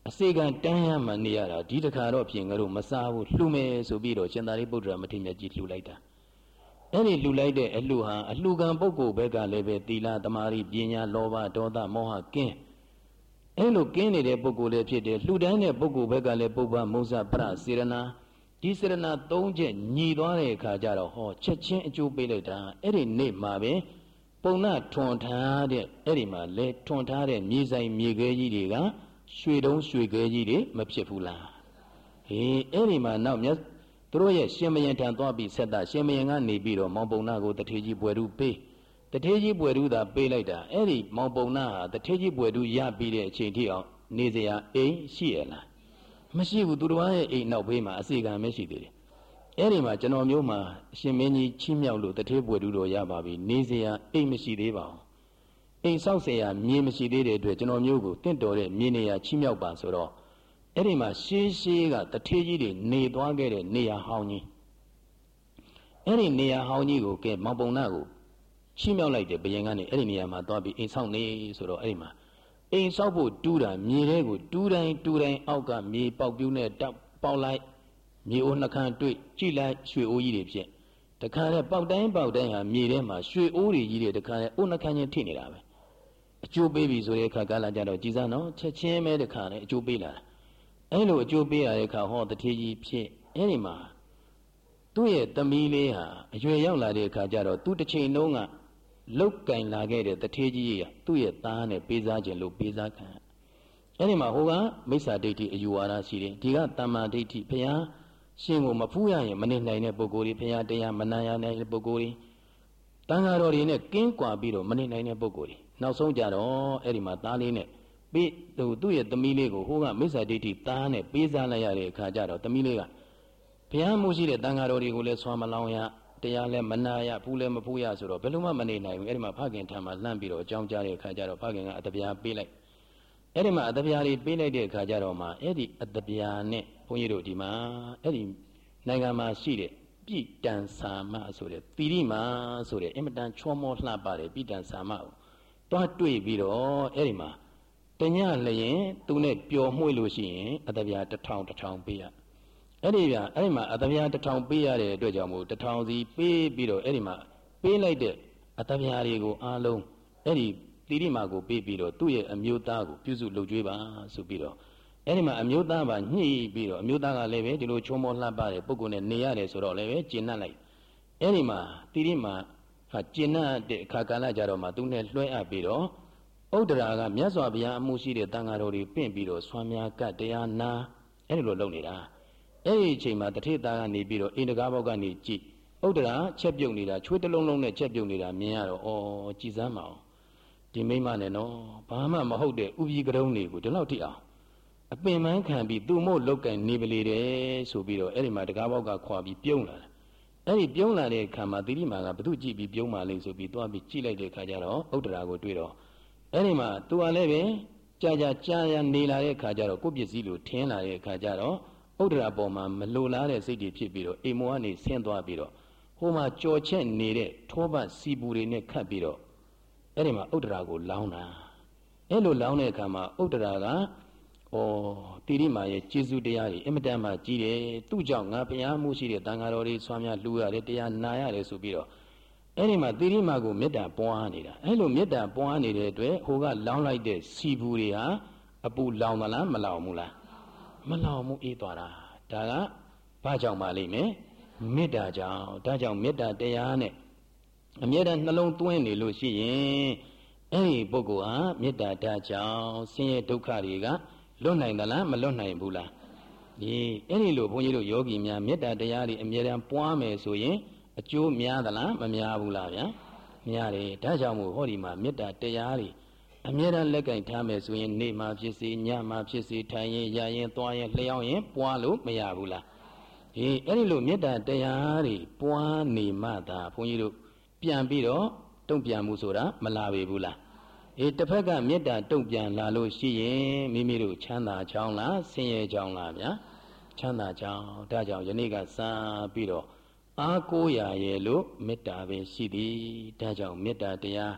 အစေကတန်းရမှနေရတာဒီတခါတော့ပြင်ငါတို့မစားဘူးလှူမယ်ဆိုပြီးတော့ရှင်သာရိပုတ္တရာမထေရမြတ်ကြီးလှူလိုက်တာအဲ့ဒီလှူလိုက်တဲ့အလှူဟာအလှူကံပုဂ္ဂိုလ်ဘက်ကလည်းပဲသီလသမာဓိပညာလောဘဒေါသမောဟကင်းအဲ့လိုကင်းနေတဲ့ပုဂ္ဂိုလ်လည်းဖြစ်တယ်လှူဒန်းတဲ့ပုဂ္ဂိုလ်ဘက်ကလည်းပုဗ္ဗမုစ္ဆပရစေရနာဒီစေရနာသုံးချက်ညီသွားတဲ့အခါကျတော့ဟောချက်ချင်းအကျိုးပေးလိုက်တာအဲ့ဒီနေ့မှာပဲပုံနာထွန်ထားတဲ့အဲ့ဒီမှာလဲထွန်ထားတဲ့မြေဆိုင်မြေခဲကြီးတွေကရွှေတုံးရွှေခဲကြီးတွေမဖြစ်ဘူးလားဟေးအဲ့ဒီမှာနောက်မြတ်သူတို့ရဲ့ရှင်မယံထံသွားပြီးဆက်တာရှင်မယံကနေပြီးတော့မောင်ပုံနာကိုတထေကြီးပွယ်သူပေးတထေကြီးပွယ်သူသာပေးလိုက်တာအဲ့ဒီမောင်ပုံနာဟာတထေကြီးပွယ်သူရပြီးတဲ့အချိန်ထိအောင်နေစရာအိမ်ရှိရလားမရှိဘူးသူတော်ရဲ့အိမ်နောက်ဘေးမှာအစီကံမရှိသေးတယ်အဲ့ဒီမှာကျွန်တော်မျိုးမှာအရှင်မင်းကြီးချီးမြှောက်လို့တထေပွယ်သူတော်ရပါပြီနေစရာအိမ်မရှိသေးပါဘူးအိမ်ဆောက်เสียမြေမရှိသေးတဲ့အတွက်ကျွန်တော်မျိုးကိုတင့်တော်တဲ့မြေနေရာချီးမြှောက်ပါဆိုတော့အဲ့ဒီမှာရှေးရှေးကတထေးကြီးတွေနေသွားခဲ့တဲ့နေရာဟောင်းကြီးအဲ့ဒီနေရာဟောင်းကြီးကိုကဲမောင်ပုံနာကိုချီးမြှောက်လိုက်တဲ့ဘယင်ကနေအဲ့ဒီနေရာမှာသွားပြီးအိမ်ဆောက်နေဆိုတော့အဲ့ဒီမှာအိမ်ဆောက်ဖို့တူးတာမြေထဲကိုတူးတိုင်းတူးတိုင်းအောက်ကမြေပေါက်ပြူးနဲ့တောက်ပေါက်လိုက်မြေအိုးနှခမ်းတွေ့ကြည့်လိုက်ရွှေအိုးကြီးတွေဖြစ်တခါနဲ့ပေါက်တိုင်းပေါက်တိုင်းဟာမြေထဲမှာရွှေအိုးတွေကြီးတွေတခါနဲ့အိုးနှခမ်းချင်းထိနေတာပဲအကျိုးပေးပြီဆိုတဲ့အခါကလာကြတော့ကြည်စမ်းနော်ချက်ချင်းပဲတခါနဲ့အကျိုးပေးလာအဲ့လိုအကျိုးပေးရတဲ့အခါဟောတထေးကြီးဖြစ်အဲ့ဒီမှာသူ့ရဲ့သမီးလေးဟာအရွယ်ရောက်လာတဲ့အခါကျတော့သူတစ်ချိန်လုံးကလုတ်ကင်လာခဲ့တဲ့တထေးကြီးကသူ့ရဲ့သားနဲ့ပေးစားခြင်းလို့ပေးစားခံအဲ့ဒီမှာဟိုကမိစ္ဆာဒိဋ္ဌိအယူဝါဒရှိတယ်ဒီကတမ္မာဒိဋ္ဌိဘုရားရှင်ကိုမဖူးရရင်မနေနိုင်တဲ့ပုဂ္ဂိုလ်တွေဘုရားတရားမနာရနိုင်တဲ့ပုဂ္ဂိုလ်တွေတန်ဃာတော်တွေနဲ့ကင်းကွာပြီးတော့မနေနိုင်တဲ့ပုဂ္ဂိုလ်တွေနောက်ဆုံးကြတော့အဲ့ဒီမှာသားလေးနဲ့ပေးသူသူ့ရဲ့သမီးလေးကိုဟိုကမိစ္ဆာဒိဋ္ဌိသားနဲ့ပေးစားလိုက်ရတဲ့အခါကျတော့သမီးလေးကဘုရားမှုရှိတဲ့တန်ဃာတော်တွေကိုလည်းဆွမ်းမလောင်းရတရားလည်းမနာရဘူးလည်းမဖူးရဆိုတော့ဘယ်လိုမှမနေနိုင်ဘူးအဲ့ဒီမှာဖခင်ထံမှာလှမ်းပြီးတော့အကြောင်းကြားတဲ့အခါကျတော့ဖခင်ကအတပြားပေးလိုက်အဲ့ဒီမှာအတပြားလေးပေးလိုက်တဲ့အခါကျတော့မှအဲ့ဒီအတပြားနဲ့ဘုန်းကြီးတို့ဒီမှာအဲ့ဒီနိုင်ငံမှာရှိတဲ့ပိတံစာမဆိုတဲ့သီရိမာဆိုတဲ့အင်မတန်ချောမောလှပတဲ့ပိတံစာမကိုတွားတွေ့ပြီးတော့အဲ့ဒီမှာတညလျင်သူနဲ့ပျော်မွှေ့လို့ရှိရင်အတပြားတစ်ထောင်တစ်ထောင်ပေးရအဲ့ဒီဗျာအဲ့ဒီမှာအတပြားတစ်ထောင်ပေးရတဲ့အတွက်ကြောင့်မို့တစ်ထောင်စီပေးပြီးတော့အဲ့ဒီမှာပေးလိုက်တဲ့အတပြားတွေကိုအားလုံးအဲ့ဒီသီရိမာကိုပေးပြီးတော့သူ့ရဲ့အမျိုးသားကိုပြုစုလုပ်ကြွေးပါဆိုပြီးတော့အဲ့ဒီမှာအမျိုးသားပါညှိပြီးတော့အမျိုးသားကလည်းပဲဒီလိုချုံမောလှပတဲ့ပုဂ္ဂိုလ်နဲ့နေရတယ်ဆိုတော့လည်းပဲကျင့်납လိုက်အဲ့ဒီမှာသီရိမာဟာကျင့်납တဲ့အခါကာလကြတော့မှသူနဲ့လွှဲအပ်ပြီးတော့ဥဒ္ဒရာကမြတ်စွာဘုရားအမှုရှိတဲ့တန်ဃာတော်တွေပင့်ပြီးတော့ဆွမ်းများကတရားနာအဲ့ဒီလိုလုပ်နေတာအဲ့ဒီအချိန်မှာတထေသားကနေပြီးတော့အိန္ဒကားဘောက်ကနေကြည့်ဥဒ္ဒရာချက်ပြုတ်နေတာချွေးတလုံးလုံးနဲ့ချက်ပြုတ်နေတာမြင်ရတော့ဩကြည်စမ်းမအောင်ဒီမိမနဲ့နော်ဘာမှမဟုတ်တဲ့ဥပ္ပိကရုံးတွေကိုဒီလောက်ထိအောင်အပင်ပန်းခံပြီးသူ့မို့လောက်ကင်နေပလေတယ်ဆိုပြီးတော့အဲ့ဒီမှာတကားဘောက်ကခွာပြီးပြုံးလာတယ်အဲ့ဒီပြုံးလာတဲ့အခါမှာသီရိမာကဘသူကြည့်ပြီးပြုံးပါလိမ့်ဆိုပြီးသွားပြီးကြည့်လိုက်တဲ့အခါကျတော့ဥဒ္ဒရာကိုတွေ့တော့အဲ့ဒီမှာသူကလည်းပဲကြာကြာကြာရနေလာတဲ့အခါကျတော့ကိုယ့်ပစ္စည်းလိုထင်းလာတဲ့အခါကျတော့ဥဒ္ဒရာပေါ်မှာမလိုလားတဲ့စိတ်တွေဖြစ်ပြီးတော့အိမ်မောကနေဆင်းသွားပြီးတော့ဟိုမှာကြော်ချက်နေတဲ့ထောပတ်စီပူတွေနဲ့ခတ်ပြီးတော့အဲ့ဒီမှာဥဒ္ဒရာကိုလောင်းတာအဲ့လိုလောင်းတဲ့အခါမှာဥဒ္ဒရာကဩတိရိမာရဲ့ကျေးဇူးတရားတွေအင်မတန်မှကြီးတယ်သူ့ကြောင့်ငါဘုရားမှုရှိတဲ့တန်ဃာတော်တွေဆွမ်းများလှူရတယ်တရားနာရတယ်ဆိုပြီးတော့အဲ့ဒီမှာတိရိမာကိုမေတ္တာပွားနေတာအဲ့လိုမေတ္တာပွားနေတဲ့အတွက်ဟိုကလောင်းလိုက်တဲ့စီဘူးတွေဟာအပူလောင်သလားမလောင်ဘူးလားမလောင်ဘူးအေးသွားတာဒါကဘာကြောင့်ပါလိမ့်မယ်မေတ္တာကြောင့်ဒါကြောင့်မေတ္တာတရားနဲ့အမြဲတမ်းနှလုံးသွင်းနေလို့ရှိရင်အဲ့ဒီပုဂ္ဂိုလ်ဟာမေတ္တာဓာတ်ကြောင့်ဆင်းရဲဒုက္ခတွေကလွတ်နိုင်သလားမလွတ်နိုင်ဘူးလားဒီအဲ့ဒီလိုဘုန်းကြီးတို့ယောဂီများမေတ္တာတရားတွေအမြဲတမ်းပွားမယ်ဆိုရင်အကျိုးများသလားမများဘူးလားဗျာများတယ်ဒါကြောင့်မို့ဟောဒီမှာမေတ္တာတရားတွေအမြဲတမ်းလက်ကင်ထားမယ်ဆိုရင်နေမှာဖြစ်စေညမှာဖြစ်စေထိုင်ရင်ရရင်သွားရင်လျှောက်ရင်ပွားလို့မရဘူးလားဒီအဲ့ဒီလိုမေတ္တာတရားတွေပွားနေမှသာဘုန်းကြီးတို့ပြန်ပြီးတော့တုံ့ပြန်မှုဆိုတာမလာပေဘူးလားအေးတစ်ဖက်ကမေတ္တာတုံ့ပြန်လာလို့ရှိရင်မိမိတို့ချမ်းသာကြောင်းလားဆင်းရဲကြောင်းလားဗျာချမ်းသာကြောင်းဒါကြောင့်ယနေ့ကစပြီးတော့အားကိုးရရဲ့လို့မေတ္တာပဲရှိသည်ဒါကြောင့်မေတ္တာတရား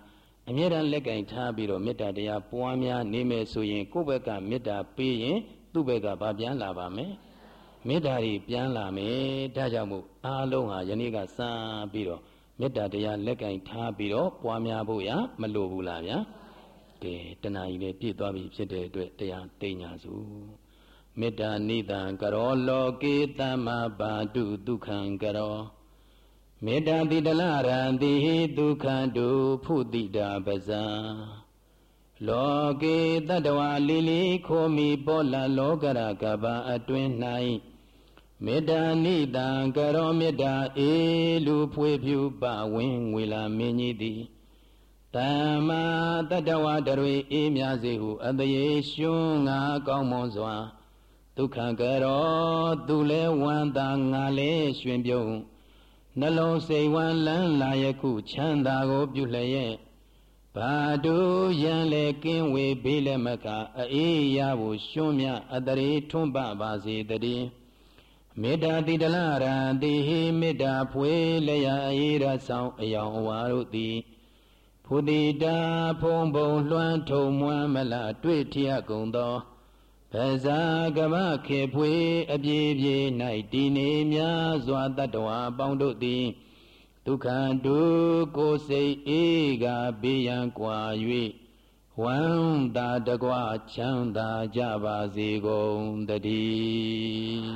အမြဲတမ်းလက်ကင်ထားပြီးတော့မေတ္တာတရားပွားများနေမယ်ဆိုရင်ကိုယ့်ဘက်ကမေတ္တာပေးရင်သူ့ဘက်ကဘာပြန်လာပါမယ်မေတ္တာတွေပြန်လာမယ်ဒါကြောင့်မို့အားလုံးဟာယနေ့ကစပြီးတော့မေတ္တာတရားလက်ကင်ထားပြီးတော့ပွားများဖို့ရမလိုဘူးလားဗျာကဲတဏှာကြီးလည်းပြည့်သွားပြီဖြစ်တဲ့အတွက်တရားသိညာစုမေတ္တာနိဒံကရောလောကေတမ္မာပါတုဒုက္ခံကရောမေတ္တာတိတလရံတိဟိဒုက္ခတုဖုတိတာပဇာလောကေတတ္တဝါလီလီခိုမီပေါ်လာလောကရကဘာအတွင်း၌မေတ္တာနိဒံကရောမေတ္တာအေလူဖွေဖြူပဝင်းငွေလာမင်းကြီးသည်တမ္မာတတ္တဝါတွေအေးမြစေဟုအတရေရှွန်းငါကောင်းမွန်စွာဒုက္ခကရောသူလဲဝန္တာငါလဲရွှင်ပြုံးနှလုံးစိတ်ဝမ်းလန်းလာယခုချမ်းသာကိုပြုလျက်ဘာတို့ရန်လေကင်းဝေဘေးလက်မကအေးရဖို့ရှွန်းမြအတရေထွန်းပပါစေတည်းမေတ္တာတိတလရံတိဟိမေတ္တာဖွေလျာအေးရဆောင်အယောင်အဝါတို့သည်ဖုတိတာဖုံဘုံလွှမ်းထုံမွမ်းမလတွေ့ထရကုန်သောပဇာကမခေဖွေအပြေပြေ၌တည်နေများစွာတတ္တဝါပေါင်းတို့သည်ဒုက္ခတုကိုယ်စိတ်အေးကဘေးရန်ကွာ၍ဝမ်းသာတကွချမ်းသာကြပါစေကုန်တည်း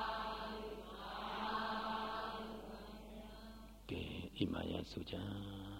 ကဲဣမာယဆုကြ